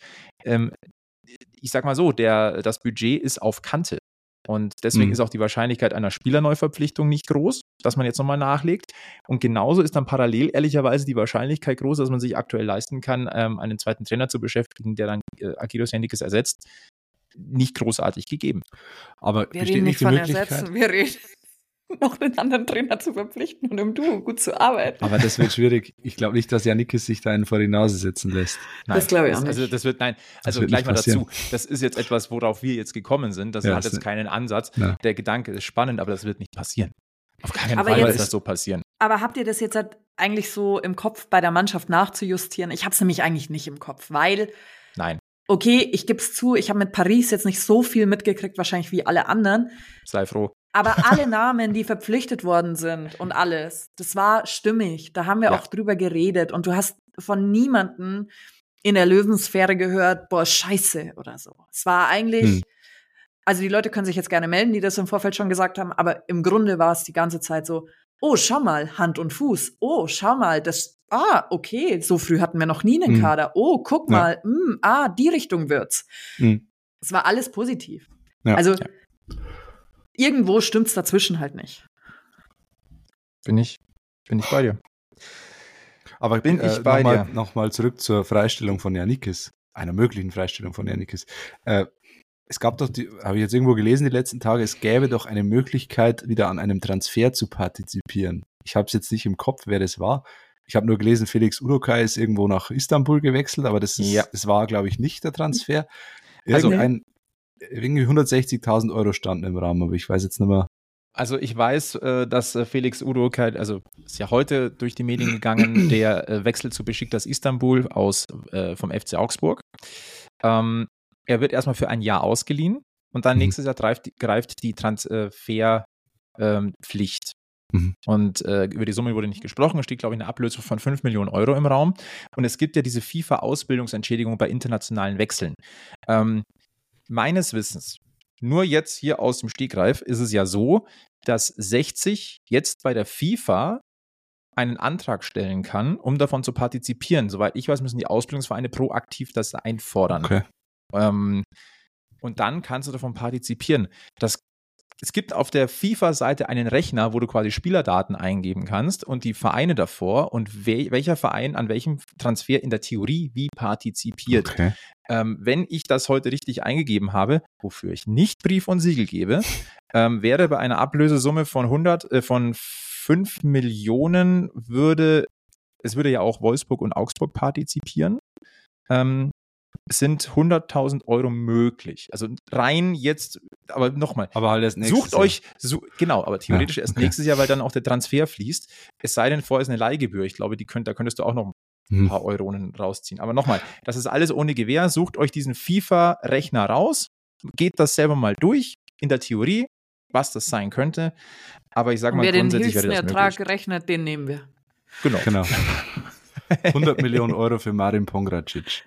Ich sag mal so, das Budget ist auf Kante. Und deswegen ist auch die Wahrscheinlichkeit einer Spielerneuverpflichtung nicht groß, dass man jetzt nochmal nachlegt. Und genauso ist dann parallel ehrlicherweise die Wahrscheinlichkeit groß, dass man sich aktuell leisten kann, einen zweiten Trainer zu beschäftigen, der dann Agiros Giannikis ersetzt, nicht großartig gegeben. Aber wir reden nicht von ersetzen, wir reden noch einen anderen Trainer zu verpflichten und im Duo gut zu arbeiten. Aber das wird schwierig. Ich glaube nicht, dass Giannikis sich da einen vor die Nase setzen lässt. Nein, das glaube ich auch nicht. Also das wird gleich mal dazu. Das ist jetzt etwas, worauf wir jetzt gekommen sind. Das hat jetzt keinen Ansatz. Ja. Der Gedanke ist spannend, aber das wird nicht passieren. Auf keinen Fall wird das so passieren. Aber habt ihr das jetzt halt eigentlich so im Kopf, bei der Mannschaft nachzujustieren? Ich habe es nämlich eigentlich nicht im Kopf, weil Nein. Okay, ich gebe es zu, ich habe mit Paris jetzt nicht so viel mitgekriegt, wahrscheinlich wie alle anderen. Sei froh. Aber alle Namen, die verpflichtet worden sind und alles, das war stimmig. Da haben wir auch drüber geredet. Und du hast von niemandem in der Löwensphäre gehört, boah, scheiße oder so. Es war eigentlich, also die Leute können sich jetzt gerne melden, die das im Vorfeld schon gesagt haben, aber im Grunde war es die ganze Zeit so, oh, schau mal, Hand und Fuß. Oh, schau mal, okay, so früh hatten wir noch nie einen Kader. Oh, guck mal, die Richtung wird's. Es war alles positiv. Ja. Also irgendwo stimmt's dazwischen halt nicht. Bin ich bei dir. Aber nochmal zurück zur Freistellung von Giannikis, einer möglichen Freistellung von Giannikis. Es gab doch, habe ich jetzt irgendwo gelesen die letzten Tage, es gäbe doch eine Möglichkeit, wieder an einem Transfer zu partizipieren. Ich habe es jetzt nicht im Kopf, wer das war. Ich habe nur gelesen, Felix Udokai ist irgendwo nach Istanbul gewechselt, aber das war, glaube ich, nicht der Transfer. Irgendwie 160.000 Euro standen im Raum, aber ich weiß jetzt nicht mehr. Also ich weiß, dass Felix Udokai, also ist ja heute durch die Medien gegangen, der Wechsel zu Besiktas Istanbul vom FC Augsburg. Er wird erstmal für ein Jahr ausgeliehen und dann nächstes Jahr greift die Transferpflicht. Und über die Summe wurde nicht gesprochen. Es steht, glaube ich, eine Ablösung von 5 Millionen Euro im Raum. Und es gibt ja diese FIFA-Ausbildungsentschädigung bei internationalen Wechseln. Meines Wissens, nur jetzt hier aus dem Stegreif, ist es ja so, dass 60 jetzt bei der FIFA einen Antrag stellen kann, um davon zu partizipieren. Soweit ich weiß, müssen die Ausbildungsvereine proaktiv das einfordern. Okay. Und dann kannst du davon partizipieren. Es gibt auf der FIFA-Seite einen Rechner, wo du quasi Spielerdaten eingeben kannst und die Vereine davor und welcher Verein an welchem Transfer in der Theorie wie partizipiert. Okay. Wenn ich das heute richtig eingegeben habe, wofür ich nicht Brief und Siegel gebe, wäre bei einer Ablösesumme von 5 Millionen würde ja auch Wolfsburg und Augsburg partizipieren. Sind 100.000 Euro möglich. Also rein jetzt, aber nochmal. Aber halt erst nächstes Jahr. Genau, aber theoretisch erst nächstes Jahr, weil dann auch der Transfer fließt. Es sei denn, vorher ist eine Leihgebühr. Ich glaube, da könntest du auch noch ein paar Euronen rausziehen. Aber nochmal, das ist alles ohne Gewähr. Sucht euch diesen FIFA-Rechner raus, geht das selber mal durch, in der Theorie, was das sein könnte. Aber ich sage mal, grundsätzlich wäre das möglich. Wer den höchsten Ertrag rechnet, den nehmen wir. Genau. 100 Millionen Euro für Marin Pongracic.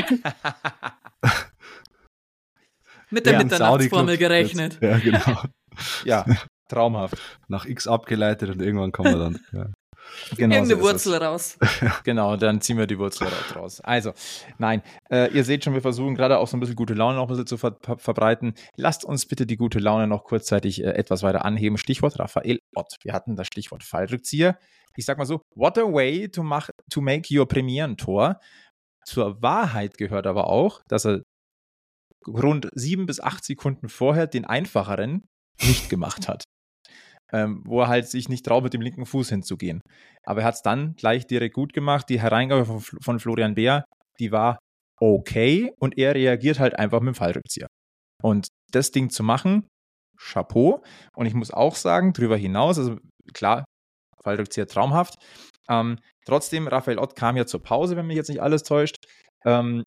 Mit der Mitternachtsformel gerechnet. Ja, genau. Ja, traumhaft. Nach X abgeleitet und irgendwann kommen wir dann. Ja. Genau, irgendeine Wurzel raus. Genau, dann ziehen wir die Wurzel raus. Also, nein, ihr seht schon, wir versuchen gerade auch so ein bisschen gute Laune noch ein bisschen zu verbreiten. Lasst uns bitte die gute Laune noch kurzzeitig etwas weiter anheben. Stichwort Raphael Ott. Wir hatten das Stichwort Fallrückzieher. Ich sag mal so, what a way to make your Premierentor. Zur Wahrheit gehört aber auch, dass er rund 7 bis 8 Sekunden vorher den einfacheren nicht gemacht hat. wo er halt sich nicht traut, mit dem linken Fuß hinzugehen. Aber er hat es dann gleich direkt gut gemacht. Die Hereingabe von Florian Beer, die war okay und er reagiert halt einfach mit dem Fallrückzieher. Und das Ding zu machen, Chapeau. Und ich muss auch sagen, drüber hinaus, also klar, Fallrückzieher traumhaft. Trotzdem, Raphael Ott kam ja zur Pause, wenn mich jetzt nicht alles täuscht. Der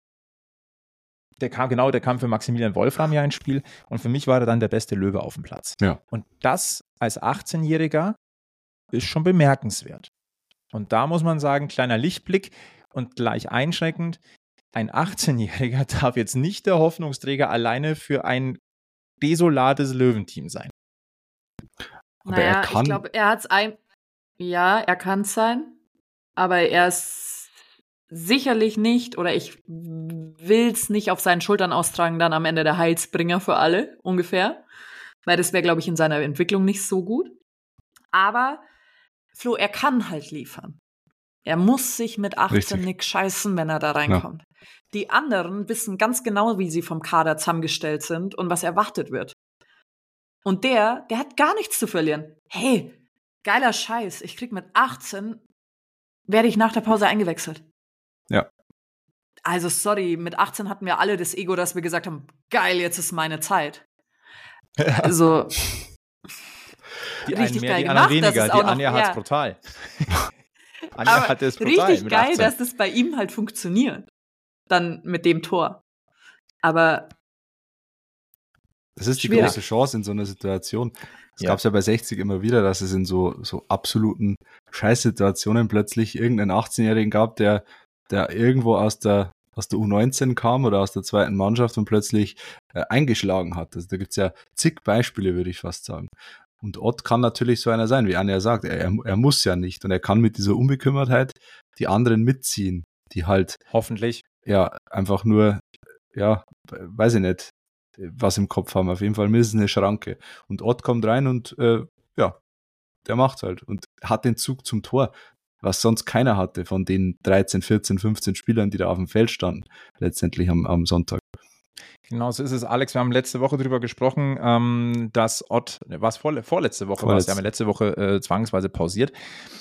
kam für Maximilian Wolfram ja ins Spiel und für mich war er dann der beste Löwe auf dem Platz. Ja. Und das als 18-Jähriger ist schon bemerkenswert. Und da muss man sagen, kleiner Lichtblick und gleich einschränkend, ein 18-Jähriger darf jetzt nicht der Hoffnungsträger alleine für ein desolates Löwenteam sein. Aber er kann. Ich glaube, er kann es sein, aber er ist sicherlich nicht, oder ich will es nicht auf seinen Schultern austragen, dann am Ende der Heilsbringer für alle, ungefähr. Weil das wäre, glaube ich, in seiner Entwicklung nicht so gut. Aber Flo, er kann halt liefern. Er muss sich mit 18 nicht scheißen, wenn er da reinkommt. Ja. Die anderen wissen ganz genau, wie sie vom Kader zusammengestellt sind und was erwartet wird. Und der hat gar nichts zu verlieren. Hey, geiler Scheiß, ich krieg mit 18, werde ich nach der Pause eingewechselt. Ja. Also sorry, mit 18 hatten wir alle das Ego, dass wir gesagt haben, geil, jetzt ist meine Zeit. Ja. Also die richtig mehr, geil die gemacht. Weniger. Die Anja hat es brutal. Anja hat es brutal. Richtig geil, dass das bei ihm halt funktioniert. Dann mit dem Tor. Aber das ist die große Chance in so einer Situation. Es gab es ja bei 60 immer wieder, dass es in so absoluten Scheißsituationen plötzlich irgendeinen 18-Jährigen gab, der irgendwo aus der U19 kam oder aus der zweiten Mannschaft und plötzlich eingeschlagen hat. Also da gibt es ja zig Beispiele, würde ich fast sagen. Und Ott kann natürlich so einer sein, wie Anja sagt. Er muss ja nicht und er kann mit dieser Unbekümmertheit die anderen mitziehen, die halt hoffentlich einfach nur, weiß ich nicht, was im Kopf haben. Auf jeden Fall mindestens eine Schranke. Und Ott kommt rein und der macht's halt und hat den Zug zum Tor, was sonst keiner hatte von den 13, 14, 15 Spielern, die da auf dem Feld standen, letztendlich am Sonntag. Genau, so ist es, Alex. Wir haben letzte Woche darüber gesprochen, dass Ott, was vorletzte Woche war es, wir haben letzte Woche zwangsweise pausiert,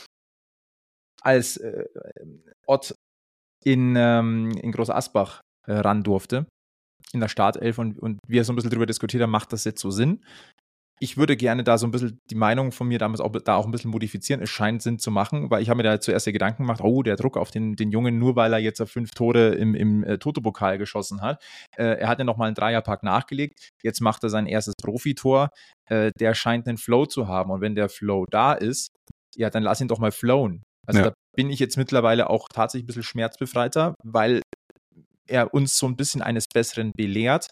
als Ott in Groß Asbach ran durfte, in der Startelf und wir so ein bisschen darüber diskutiert haben, macht das jetzt so Sinn? Ich würde gerne da so ein bisschen die Meinung von mir damals auch ein bisschen modifizieren. Es scheint Sinn zu machen, weil ich habe mir da zuerst die Gedanken gemacht, der Druck auf den Jungen, nur weil er jetzt 5 Tore im Toto-Pokal geschossen hat. Er hat ja nochmal einen Dreierpack nachgelegt. Jetzt macht er sein erstes Profitor. Der scheint einen Flow zu haben. Und wenn der Flow da ist, dann lass ihn doch mal flowen. Also da bin ich jetzt mittlerweile auch tatsächlich ein bisschen schmerzbefreiter, weil er uns so ein bisschen eines Besseren belehrt.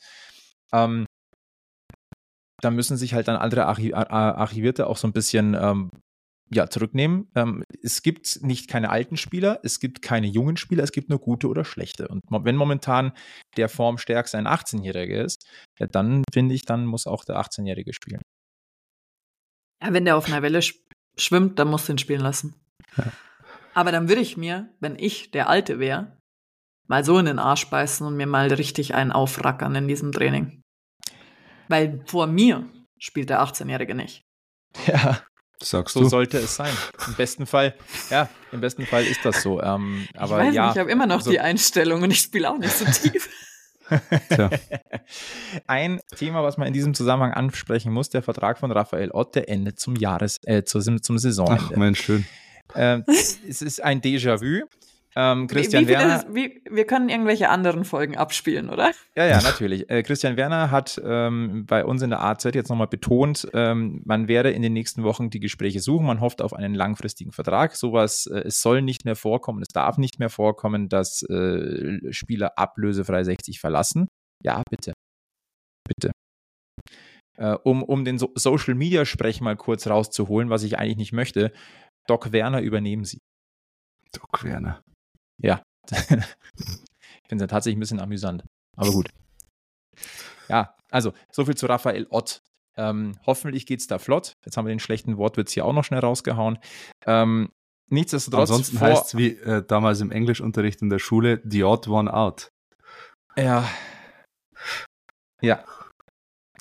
Da müssen sich halt dann andere Archivierte auch so ein bisschen zurücknehmen. Es gibt nicht keine alten Spieler, es gibt keine jungen Spieler, es gibt nur gute oder schlechte. Und wenn momentan der formstärkste ein 18-Jähriger ist, dann finde ich, dann muss auch der 18-Jährige spielen. Ja, wenn der auf einer Welle schwimmt, dann musst du ihn spielen lassen. Ja. Aber dann würde ich mir, wenn ich der Alte wäre, mal so in den Arsch beißen und mir mal richtig einen aufrackern in diesem Training. Weil vor mir spielt der 18-Jährige nicht. Ja, sagst so du. Sollte es sein. Im besten Fall ist das so. Aber ich weiß nicht, ich habe immer noch die Einstellung und ich spiele auch nicht so tief. Tja. Ein Thema, was man in diesem Zusammenhang ansprechen muss, der Vertrag von Raphael Ott, der endet zum Saisonende. Ach Mensch, schön. Es ist ein Déjà-vu. Christian Werner. Wir können irgendwelche anderen Folgen abspielen, oder? Ja, natürlich. Christian Werner hat bei uns in der AZ jetzt nochmal betont, man werde in den nächsten Wochen die Gespräche suchen. Man hofft auf einen langfristigen Vertrag. Es soll nicht mehr vorkommen, es darf nicht mehr vorkommen, dass Spieler ablösefrei 60 verlassen. Ja, bitte. Bitte. Um den Social-Media-Sprech mal kurz rauszuholen, was ich eigentlich nicht möchte. Doc Werner, übernehmen Sie. Doc Werner. Ja. Ich finde es ja tatsächlich ein bisschen amüsant. Aber gut. Ja, also so viel zu Raphael Ott. Hoffentlich geht es da flott. Jetzt haben wir den schlechten Wortwitz hier auch noch schnell rausgehauen. Nichtsdestotrotz. Ansonsten heißt es wie damals im Englischunterricht in der Schule, the odd one out. Ja.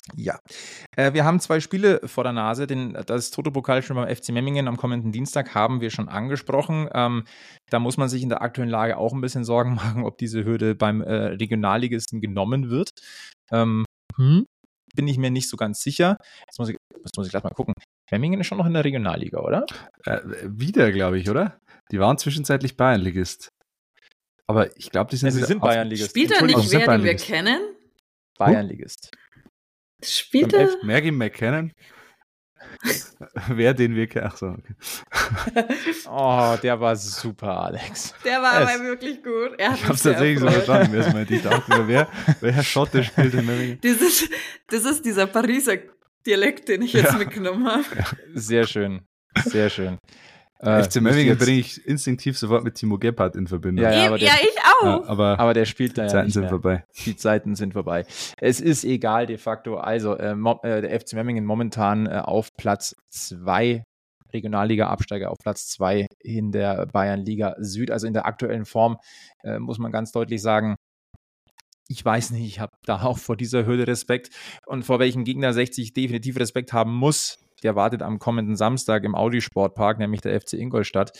Ja, wir haben 2 Spiele vor der Nase. Das Toto-Pokal schon beim FC Memmingen am kommenden Dienstag haben wir schon angesprochen. Da muss man sich in der aktuellen Lage auch ein bisschen Sorgen machen, ob diese Hürde beim Regionalligisten genommen wird. Bin ich mir nicht so ganz sicher. Jetzt muss ich gleich mal gucken. Memmingen ist schon noch in der Regionalliga, oder? Wieder, glaube ich, oder? Die waren zwischenzeitlich Bayernligist. Aber ich glaube, sie sind Bayernligist. Spielt er nicht wer, den wir kennen? Bayernligist. Spielt er? Maggie McKinnon? Wer den wir kennen? Achso, okay. Oh, der war super, Alex. Der war aber wirklich gut. Ich habe es tatsächlich so verstanden. Ich dachte, wer Schotte spielt in Memmingen? Das ist dieser Pariser Dialekt, den ich jetzt mitgenommen habe. Sehr schön, sehr schön. FC Memmingen bringe ich instinktiv sofort mit Timo Gebhardt in Verbindung. Ja, ich auch. Aber der spielt da ja nicht mehr. Vorbei. Die Zeiten sind vorbei. Es ist egal de facto. Also der FC Memmingen momentan auf Platz 2, Regionalliga-Absteiger auf Platz 2 in der Bayernliga Süd. Also in der aktuellen Form muss man ganz deutlich sagen, ich weiß nicht, ich habe da auch vor dieser Hürde Respekt. Und vor welchem Gegner 60 definitiv Respekt haben muss, der wartet am kommenden Samstag im Audi-Sportpark, nämlich der FC Ingolstadt.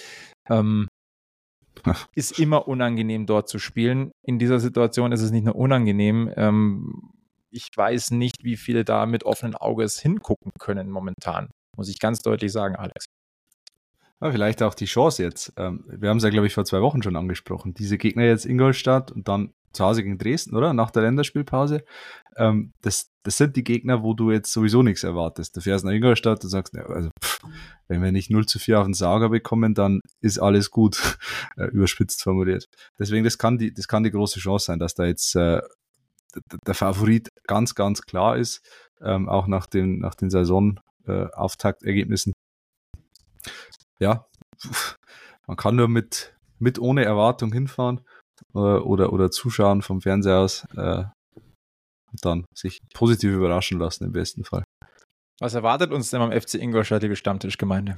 Ist immer unangenehm, dort zu spielen. In dieser Situation ist es nicht nur unangenehm. Ich weiß nicht, wie viele da mit offenen Auges hingucken können momentan. Muss ich ganz deutlich sagen, Alex. Ja, vielleicht auch die Chance jetzt. Wir haben es ja, glaube ich, vor 2 Wochen schon angesprochen. Diese Gegner jetzt Ingolstadt und dann zu Hause gegen Dresden, oder? Nach der Länderspielpause. Das sind die Gegner, wo du jetzt sowieso nichts erwartest. Du fährst nach Ingolstadt und sagst, wenn wir nicht 0-4 auf den Sauger bekommen, dann ist alles gut, überspitzt formuliert. Deswegen, das kann die große Chance sein, dass da jetzt der Favorit ganz, ganz klar ist, auch nach den Saisonauftaktergebnissen. Ja, man kann nur mit ohne Erwartung hinfahren oder zuschauen vom Fernseher aus und dann sich positiv überraschen lassen im besten Fall. Was erwartet uns denn am FC Ingolstadt, liebe Stammtischgemeinde?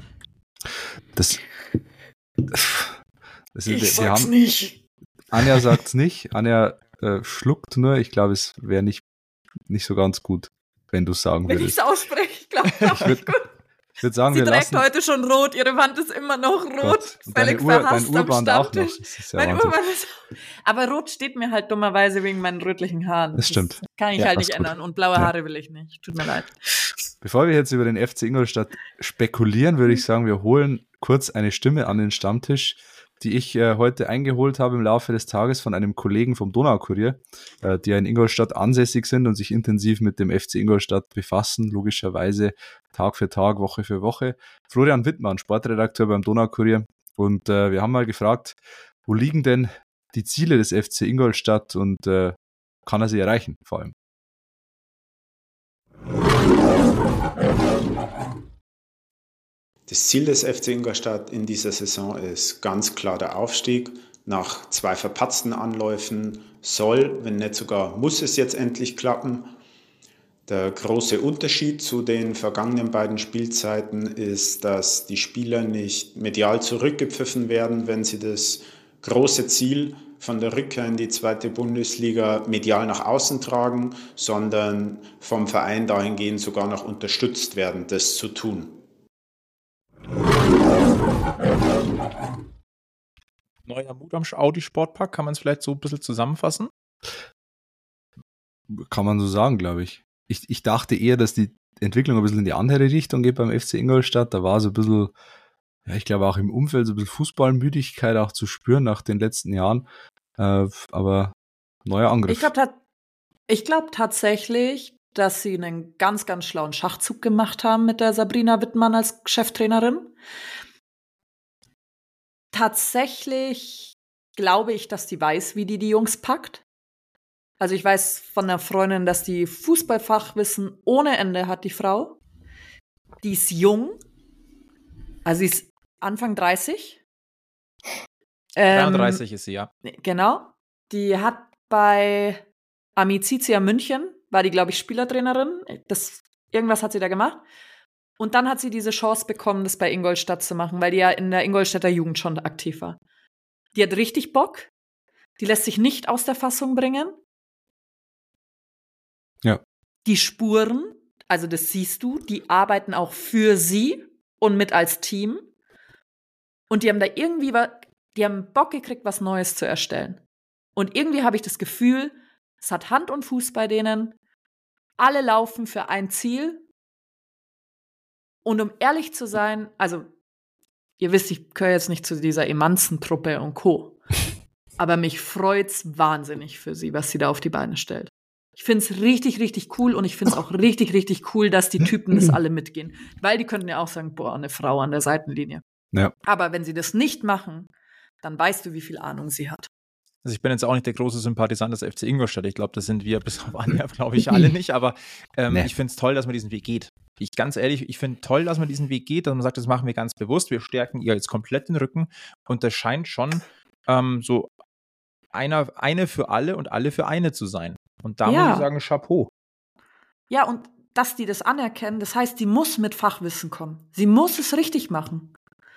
Ich sag's nicht. Anja sagt's nicht. Anja schluckt nur. Ich glaube, es wäre nicht so ganz gut, wenn du es sagen würdest. Wenn ich es ausspreche, ich glaube, das ist gut. Ich würde sagen, sie trägt heute schon rot, ihre Wand ist immer noch rot, völlig verhasst dein Urband am Stammtisch. Auch noch. Das ist ja mein Urband ist aber rot steht mir halt dummerweise wegen meinen rötlichen Haaren. Das stimmt. Kann ich halt nicht ändern und blaue Haare will ich nicht. Tut mir leid. Bevor wir jetzt über den FC Ingolstadt spekulieren, würde ich sagen, wir holen kurz eine Stimme an den Stammtisch, die ich heute eingeholt habe im Laufe des Tages von einem Kollegen vom Donaukurier, die ja in Ingolstadt ansässig sind und sich intensiv mit dem FC Ingolstadt befassen, logischerweise Tag für Tag, Woche für Woche. Florian Wittmann, Sportredakteur beim Donaukurier. Und wir haben mal gefragt, wo liegen denn die Ziele des FC Ingolstadt und kann er sie erreichen vor allem? Das Ziel des FC Ingolstadt in dieser Saison ist ganz klar der Aufstieg. Nach 2 verpatzten Anläufen soll, wenn nicht sogar muss es jetzt endlich klappen. Der große Unterschied zu den vergangenen beiden Spielzeiten ist, dass die Spieler nicht medial zurückgepfiffen werden, wenn sie das große Ziel von der Rückkehr in die 2. Bundesliga medial nach außen tragen, sondern vom Verein dahingehend sogar noch unterstützt werden, das zu tun. Neuer Mut am Audi-Sportpark, kann man es vielleicht so ein bisschen zusammenfassen? Kann man so sagen, glaube ich. Ich dachte eher, dass die Entwicklung ein bisschen in die andere Richtung geht beim FC Ingolstadt. Da war so ein bisschen, ja, ich glaube auch im Umfeld so ein bisschen Fußballmüdigkeit auch zu spüren nach den letzten Jahren. Aber neuer Angriff. Ich glaube tatsächlich, dass sie einen ganz, ganz schlauen Schachzug gemacht haben mit der Sabrina Wittmann als Cheftrainerin. Tatsächlich glaube ich, dass die weiß, wie die Jungs packt. Also ich weiß von einer Freundin, dass die Fußballfachwissen ohne Ende hat, die Frau. Die ist jung. Also sie ist Anfang 30. 33 ist sie, ja. Genau. Die hat bei Amicizia München, war die, glaube ich, Spielertrainerin. Irgendwas hat sie da gemacht. Und dann hat sie diese Chance bekommen, das bei Ingolstadt zu machen, weil die ja in der Ingolstädter Jugend schon aktiv war. Die hat richtig Bock. Die lässt sich nicht aus der Fassung bringen. Ja. die Spuren, also das siehst du, die arbeiten auch für sie und mit als Team. Und die haben da irgendwie die haben Bock gekriegt, was Neues zu erstellen. Und irgendwie habe ich das Gefühl, es hat Hand und Fuß bei denen. Alle laufen für ein Ziel. Und um ehrlich zu sein, also ihr wisst, ich gehöre jetzt nicht zu dieser Emanzentruppe und Co. Aber mich freut's wahnsinnig für sie, was sie da auf die Beine stellt. Ich finde es richtig, richtig cool und ich finde es auch richtig, richtig cool, dass die Typen das alle mitgehen. Weil die könnten ja auch sagen, boah, eine Frau an der Seitenlinie. Ja. Aber wenn sie das nicht machen, dann weißt du, wie viel Ahnung sie hat. Also ich bin jetzt auch nicht der große Sympathisant des FC Ingolstadt. Ich glaube, das sind wir bis auf Anja, glaube ich, alle nicht. Aber ich finde es toll, dass man diesen Weg geht. Ganz ehrlich, ich finde toll, dass man diesen Weg geht, dass man sagt, das machen wir ganz bewusst. Wir stärken ihr jetzt komplett den Rücken. Und das scheint schon so eine für alle und alle für eine zu sein. Und da muss ich sagen, Chapeau. Ja, und dass die das anerkennen, das heißt, die muss mit Fachwissen kommen. Sie muss es richtig machen.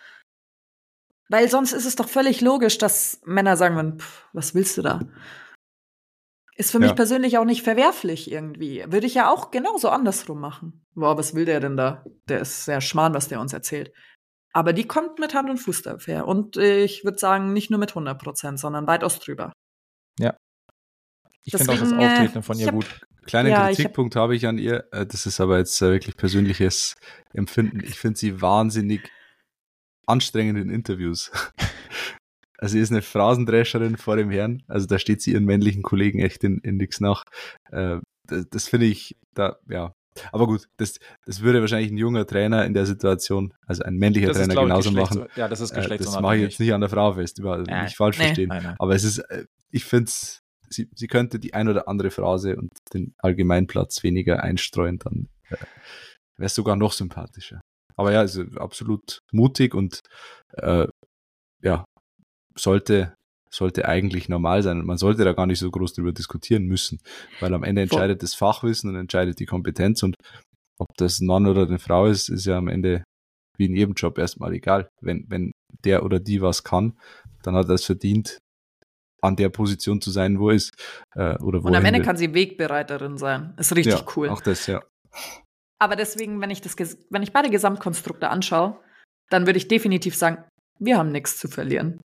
Weil sonst ist es doch völlig logisch, dass Männer sagen, was willst du da? Ist für mich persönlich auch nicht verwerflich irgendwie. Würde ich ja auch genauso andersrum machen. Boah, was will der denn da? Der ist sehr schmarrn, was der uns erzählt. Aber die kommt mit Hand und Fuß daher. Und ich würde sagen, nicht nur mit 100%, sondern weitaus drüber. Ja. Ich finde auch das Auftreten von ihr gut. Kleinen Kritikpunkt habe ich an ihr. Das ist aber jetzt wirklich persönliches Empfinden. Ich finde sie wahnsinnig anstrengend in Interviews. Also sie ist eine Phrasendrescherin vor dem Herrn. Also da steht sie ihren männlichen Kollegen echt in nichts nach. Das finde ich, aber gut, das würde wahrscheinlich ein junger Trainer in der Situation, also ein männlicher Trainer genauso machen. Ja, das ist geschlechtsunabhängig. Das mache ich jetzt nicht an der Frau fest, nicht falsch verstehen. Nein. Aber es ist, ich finde es, sie könnte die ein oder andere Phrase und den Allgemeinplatz weniger einstreuen, dann wäre es sogar noch sympathischer. Aber ja, also absolut mutig und sollte eigentlich normal sein. Und man sollte da gar nicht so groß drüber diskutieren müssen, weil am Ende entscheidet das Fachwissen und entscheidet die Kompetenz und ob das ein Mann oder eine Frau ist ja am Ende wie in jedem Job erstmal egal. Wenn der oder die was kann, dann hat er es verdient, an der Position zu sein, wo er ist. Und am Ende kann sie Wegbereiterin sein. Ist richtig cool. Auch das, ja. Aber deswegen, wenn ich beide Gesamtkonstrukte anschaue, dann würde ich definitiv sagen, wir haben nichts zu verlieren.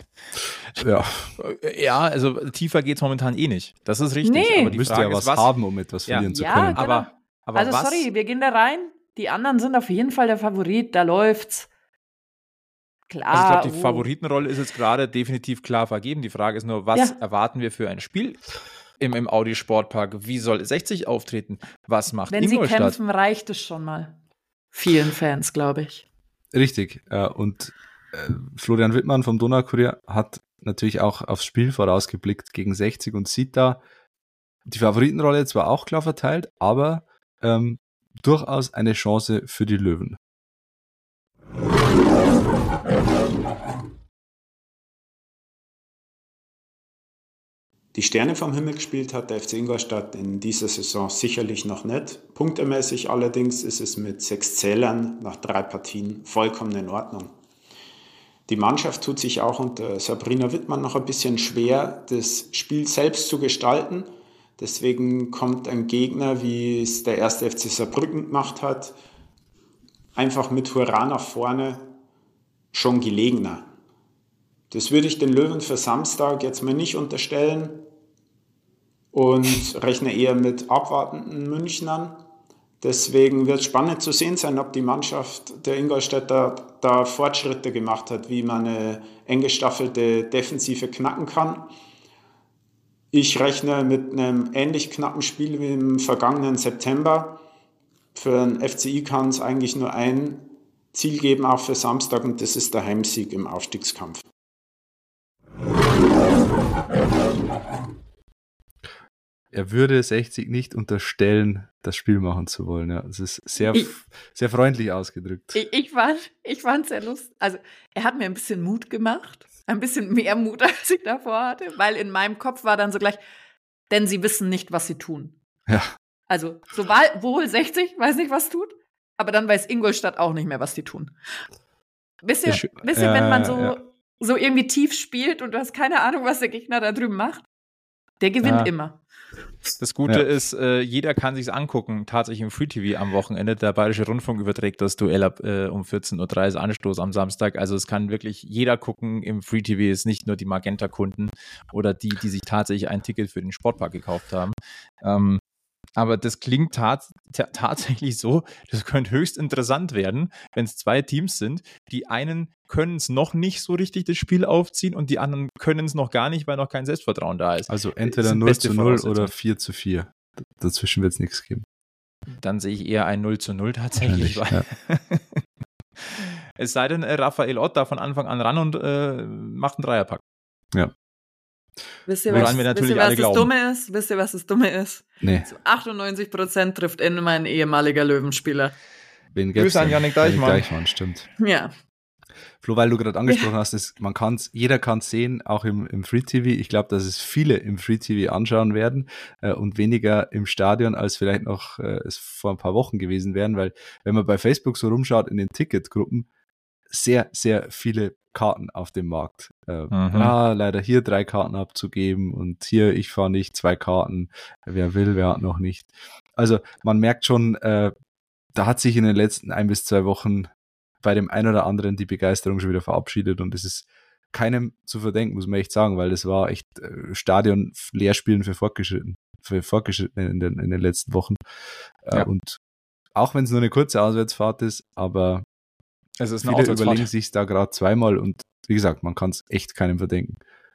Ja, also tiefer geht es momentan eh nicht. Das ist richtig. Nee. Aber die müsste Frage ja was haben, um etwas verlieren zu können. Genau. Aber also was? Sorry, wir gehen da rein. Die anderen sind auf jeden Fall der Favorit. Da läuft's. Klar. Also ich glaube, die Favoritenrolle ist jetzt gerade definitiv klar vergeben. Die Frage ist nur, was erwarten wir für ein Spiel im Audi Sportpark? Wie soll 60 auftreten? Was macht Ingolstadt? Wenn sie kämpfen, reicht es schon mal. Vielen Fans, glaube ich. Richtig. Und Florian Wittmann vom Donaukurier hat natürlich auch aufs Spiel vorausgeblickt gegen 60 und sieht da die Favoritenrolle zwar auch klar verteilt, aber durchaus eine Chance für die Löwen. Die Sterne vom Himmel gespielt hat der FC Ingolstadt in dieser Saison sicherlich noch nicht. Punktemäßig allerdings ist es mit 6 Zählern nach 3 Partien vollkommen in Ordnung. Die Mannschaft tut sich auch unter Sabrina Wittmann noch ein bisschen schwer, das Spiel selbst zu gestalten. Deswegen kommt ein Gegner, wie es der 1. FC Saarbrücken gemacht hat, einfach mit Hurra nach vorne schon gelegener. Das würde ich den Löwen für Samstag jetzt mal nicht unterstellen und rechne eher mit abwartenden Münchnern. Deswegen wird es spannend zu sehen sein, ob die Mannschaft der Ingolstädter da Fortschritte gemacht hat, wie man eine eng gestaffelte Defensive knacken kann. Ich rechne mit einem ähnlich knappen Spiel wie im vergangenen September. Für den FCI kann es eigentlich nur ein Ziel geben, auch für Samstag, und das ist der Heimsieg im Aufstiegskampf. Er würde 60 nicht unterstellen, das Spiel machen zu wollen. Ja, das ist sehr freundlich ausgedrückt. Ich fand es sehr lustig. Also, er hat mir ein bisschen Mut gemacht. Ein bisschen mehr Mut, als ich davor hatte. Weil in meinem Kopf war dann so gleich, denn sie wissen nicht, was sie tun. Ja. Also, wohl 60 weiß nicht, was tut. Aber dann weiß Ingolstadt auch nicht mehr, was die tun. Wisst ihr, wenn man so irgendwie tief spielt und du hast keine Ahnung, was der Gegner da drüben macht? Der gewinnt immer. Das Gute ist, jeder kann sich's angucken, tatsächlich im Free TV am Wochenende. Der Bayerische Rundfunk überträgt das Duell ab um 14:30 Uhr Anstoß am Samstag. Also es kann wirklich jeder gucken im Free TV, ist nicht nur die Magenta-Kunden oder die sich tatsächlich ein Ticket für den Sportpark gekauft haben. Aber das klingt tatsächlich so, das könnte höchst interessant werden, wenn es 2 Teams sind. Die einen können es noch nicht so richtig das Spiel aufziehen und die anderen können es noch gar nicht, weil noch kein Selbstvertrauen da ist. Also entweder 0:0 oder 4:4. Dazwischen wird es nichts geben. Dann sehe ich eher ein 0:0 tatsächlich. Ja. Es sei denn, Raphael Ott da von Anfang an ran und macht einen Dreierpack. Ja. Wisst ihr, was das Dumme ist? Nee. Zu 98% trifft immer ein ehemaliger Löwenspieler. Grüße an Yannick Deichmann. Stimmt. Ja. Flo, weil du gerade angesprochen hast, jeder kann es sehen, auch im Free TV. Ich glaube, dass es viele im Free TV anschauen werden und weniger im Stadion, als vielleicht noch es vor ein paar Wochen gewesen wären, weil wenn man bei Facebook so rumschaut in den Ticketgruppen, sehr, sehr viele Karten auf dem Markt. Leider hier 3 Karten abzugeben und hier, ich fahre nicht, 2 Karten, wer will, wer hat noch nicht. Also man merkt schon, da hat sich in den letzten 1 bis 2 Wochen bei dem einen oder anderen die Begeisterung schon wieder verabschiedet und es ist keinem zu verdenken, muss man echt sagen, weil das war echt Stadion-Leerspielen für Fortgeschrittene in den letzten Wochen. Ja. Und auch wenn es nur eine kurze Auswärtsfahrt ist, aber es ist viele überlegen sich da gerade zweimal und wie gesagt, man kann es echt keinem verdenken.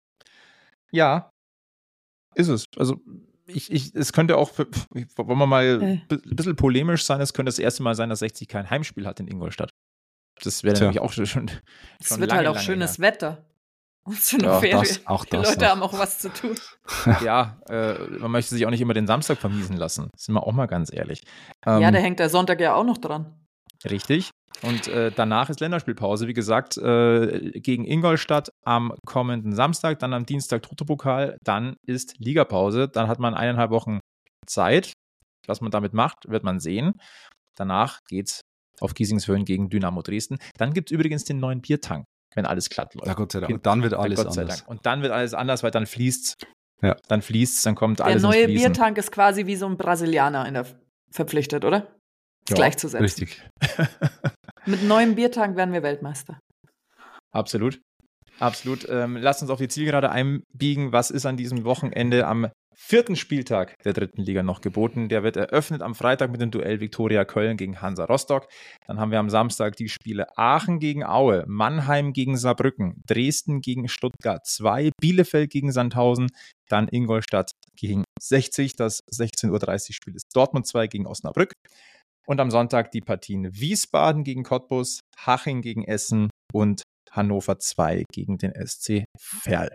Ja, ist es. Also es könnte auch, wollen wir mal ein bisschen polemisch sein, es könnte das erste Mal sein, dass 60 kein Heimspiel hat in Ingolstadt. Das wäre nämlich auch schon es wird halt auch schönes Wetter. Und so eine Ferien. Die Leute haben auch was zu tun. Ja, man möchte sich auch nicht immer den Samstag vermiesen lassen. Sind wir auch mal ganz ehrlich. Ja, da hängt der Sonntag ja auch noch dran. Richtig. Und danach ist Länderspielpause, wie gesagt, gegen Ingolstadt am kommenden Samstag, dann am Dienstag Toto-Pokal, dann ist Ligapause, dann hat man 1,5 Wochen Zeit. Was man damit macht, wird man sehen. Danach geht's auf Giesingshöhen gegen Dynamo Dresden. Dann gibt es übrigens den neuen Biertank, wenn alles glatt läuft. Ja, Gott sei Dank. Und dann wird alles anders. Und dann wird alles anders, weil dann fließt's. Ja. Dann fließt's, dann kommt alles ins Der neue Fließen. Biertank ist quasi wie so ein Brasilianer verpflichtet, oder? Ja, gleichzusetzen. Richtig. Mit neuem Biertank werden wir Weltmeister. Absolut. Absolut. Lasst uns auf die Zielgerade einbiegen. Was ist an diesem Wochenende am 4. Spieltag der 3. Liga noch geboten? Der wird eröffnet am Freitag mit dem Duell Viktoria Köln gegen Hansa Rostock. Dann haben wir am Samstag die Spiele Aachen gegen Aue, Mannheim gegen Saarbrücken, Dresden gegen Stuttgart 2, Bielefeld gegen Sandhausen, dann Ingolstadt gegen 60. Das 16:30 Uhr Spiel ist Dortmund 2 gegen Osnabrück. Und am Sonntag die Partien Wiesbaden gegen Cottbus, Haching gegen Essen und Hannover 2 gegen den SC Verl.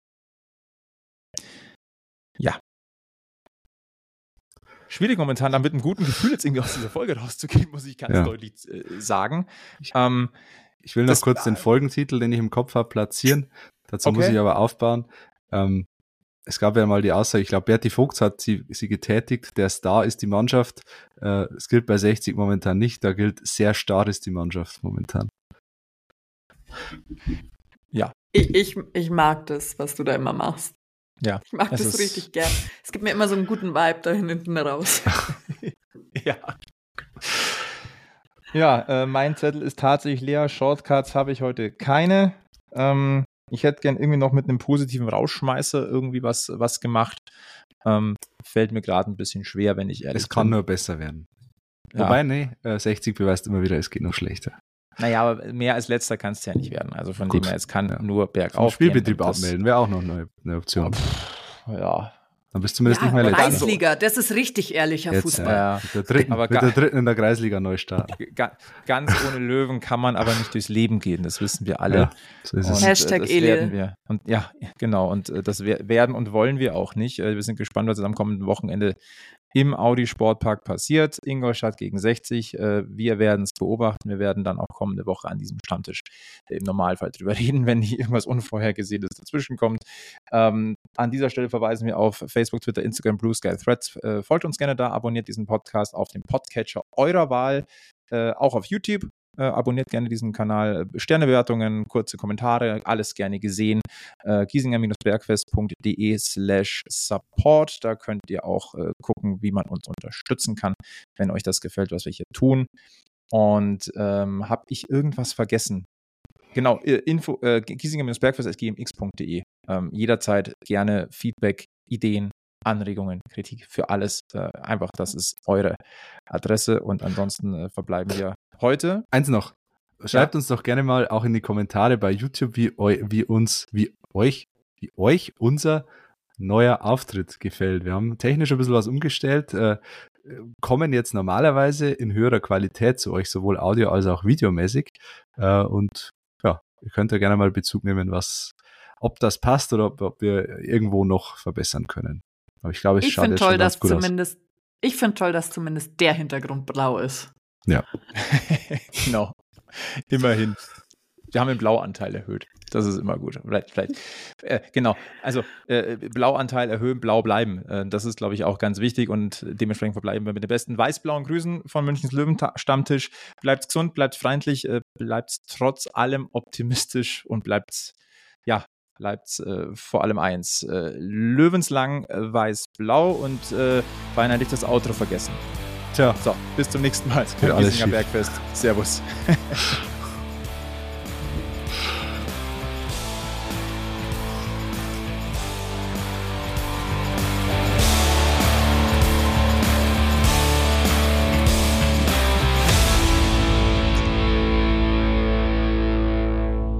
Ja. Schwierig momentan, da mit einem guten Gefühl jetzt irgendwie aus dieser Folge rauszugehen, muss ich ganz deutlich sagen. Ich will noch kurz den Folgentitel, den ich im Kopf habe, platzieren. Dazu muss ich aber aufbauen. Es gab ja mal die Aussage, ich glaube, Berti Vogts hat sie getätigt, der Star ist die Mannschaft. Es gilt bei 60 momentan nicht, da gilt, sehr starr ist die Mannschaft momentan. Ja. Ich mag das, was du da immer machst. Ja. Ich mag das richtig gern. Es gibt mir immer so einen guten Vibe da hinten raus. Ja. Ja, mein Zettel ist tatsächlich leer. Shortcuts habe ich heute keine. Ich hätte gern irgendwie noch mit einem positiven Rausschmeißer irgendwie was gemacht. Fällt mir gerade ein bisschen schwer, wenn ich ehrlich bin. Es kann nur besser werden. Ja. Wobei, 60 beweist immer wieder, es geht noch schlechter. Naja, aber mehr als letzter kann es ja nicht werden. Also von dem her, es kann nur bergauf gehen. Spielbetrieb abmelden wäre auch noch eine Option. Ja. Dann bist du zumindest nicht mehr letzter. Kreisliga, das ist richtig ehrlicher Fußball. Mit der dritten in der Kreisliga neu starten. Ganz ohne Löwen kann man aber nicht durchs Leben gehen, das wissen wir alle. Ja, so ist es. Hashtag Elil. Und ja, genau, und das werden und wollen wir auch nicht. Wir sind gespannt, was am kommenden Wochenende im Audi Sportpark passiert. Ingolstadt gegen 60. Wir werden es beobachten. Wir werden dann auch kommende Woche an diesem Stammtisch im Normalfall drüber reden, wenn nicht irgendwas Unvorhergesehenes dazwischen kommt. An dieser Stelle verweisen wir auf Facebook, Twitter, Instagram, Blue Sky, Threads. Folgt uns gerne da, abonniert diesen Podcast auf dem Podcatcher eurer Wahl. Auch auf YouTube Abonniert gerne diesen Kanal. Sternebewertungen, kurze Kommentare, alles gerne gesehen. giesinger-bergfest.de/support. Da könnt ihr auch gucken, wie man uns unterstützen kann, wenn euch das gefällt, was wir hier tun. Und habe ich irgendwas vergessen? Genau, Info giesinger-bergfest.gmx.de. Jederzeit gerne Feedback, Ideen, Anregungen, Kritik für alles. Einfach, das ist eure Adresse. Und ansonsten verbleiben wir heute. Eins noch. Schreibt uns doch gerne mal auch in die Kommentare bei YouTube, wie euch unser neuer Auftritt gefällt. Wir haben technisch ein bisschen was umgestellt, kommen jetzt normalerweise in höherer Qualität zu euch, sowohl audio- als auch videomäßig. Und ja, ihr könnt ja gerne mal Bezug nehmen, ob das passt oder ob wir irgendwo noch verbessern können. Aber ich glaube, es schaut jetzt schon ganz gut aus. Ich finde toll, dass zumindest der Hintergrund blau ist. Ja. Genau. Immerhin. Wir haben den Blauanteil erhöht. Das ist immer gut. Vielleicht. Genau. Also Blauanteil erhöhen, blau bleiben. Das ist, glaube ich, auch ganz wichtig und dementsprechend verbleiben wir mit den besten weiß-blauen Grüßen von Münchens Löwen-Stammtisch. Bleibt gesund, bleibt freundlich, bleibt trotz allem optimistisch und bleibt vor allem eins. Löwenslang weiß-blau und beinahe nicht das Outro vergessen. Tja. So, bis zum nächsten Mal. Giesinger Bergfest. Servus.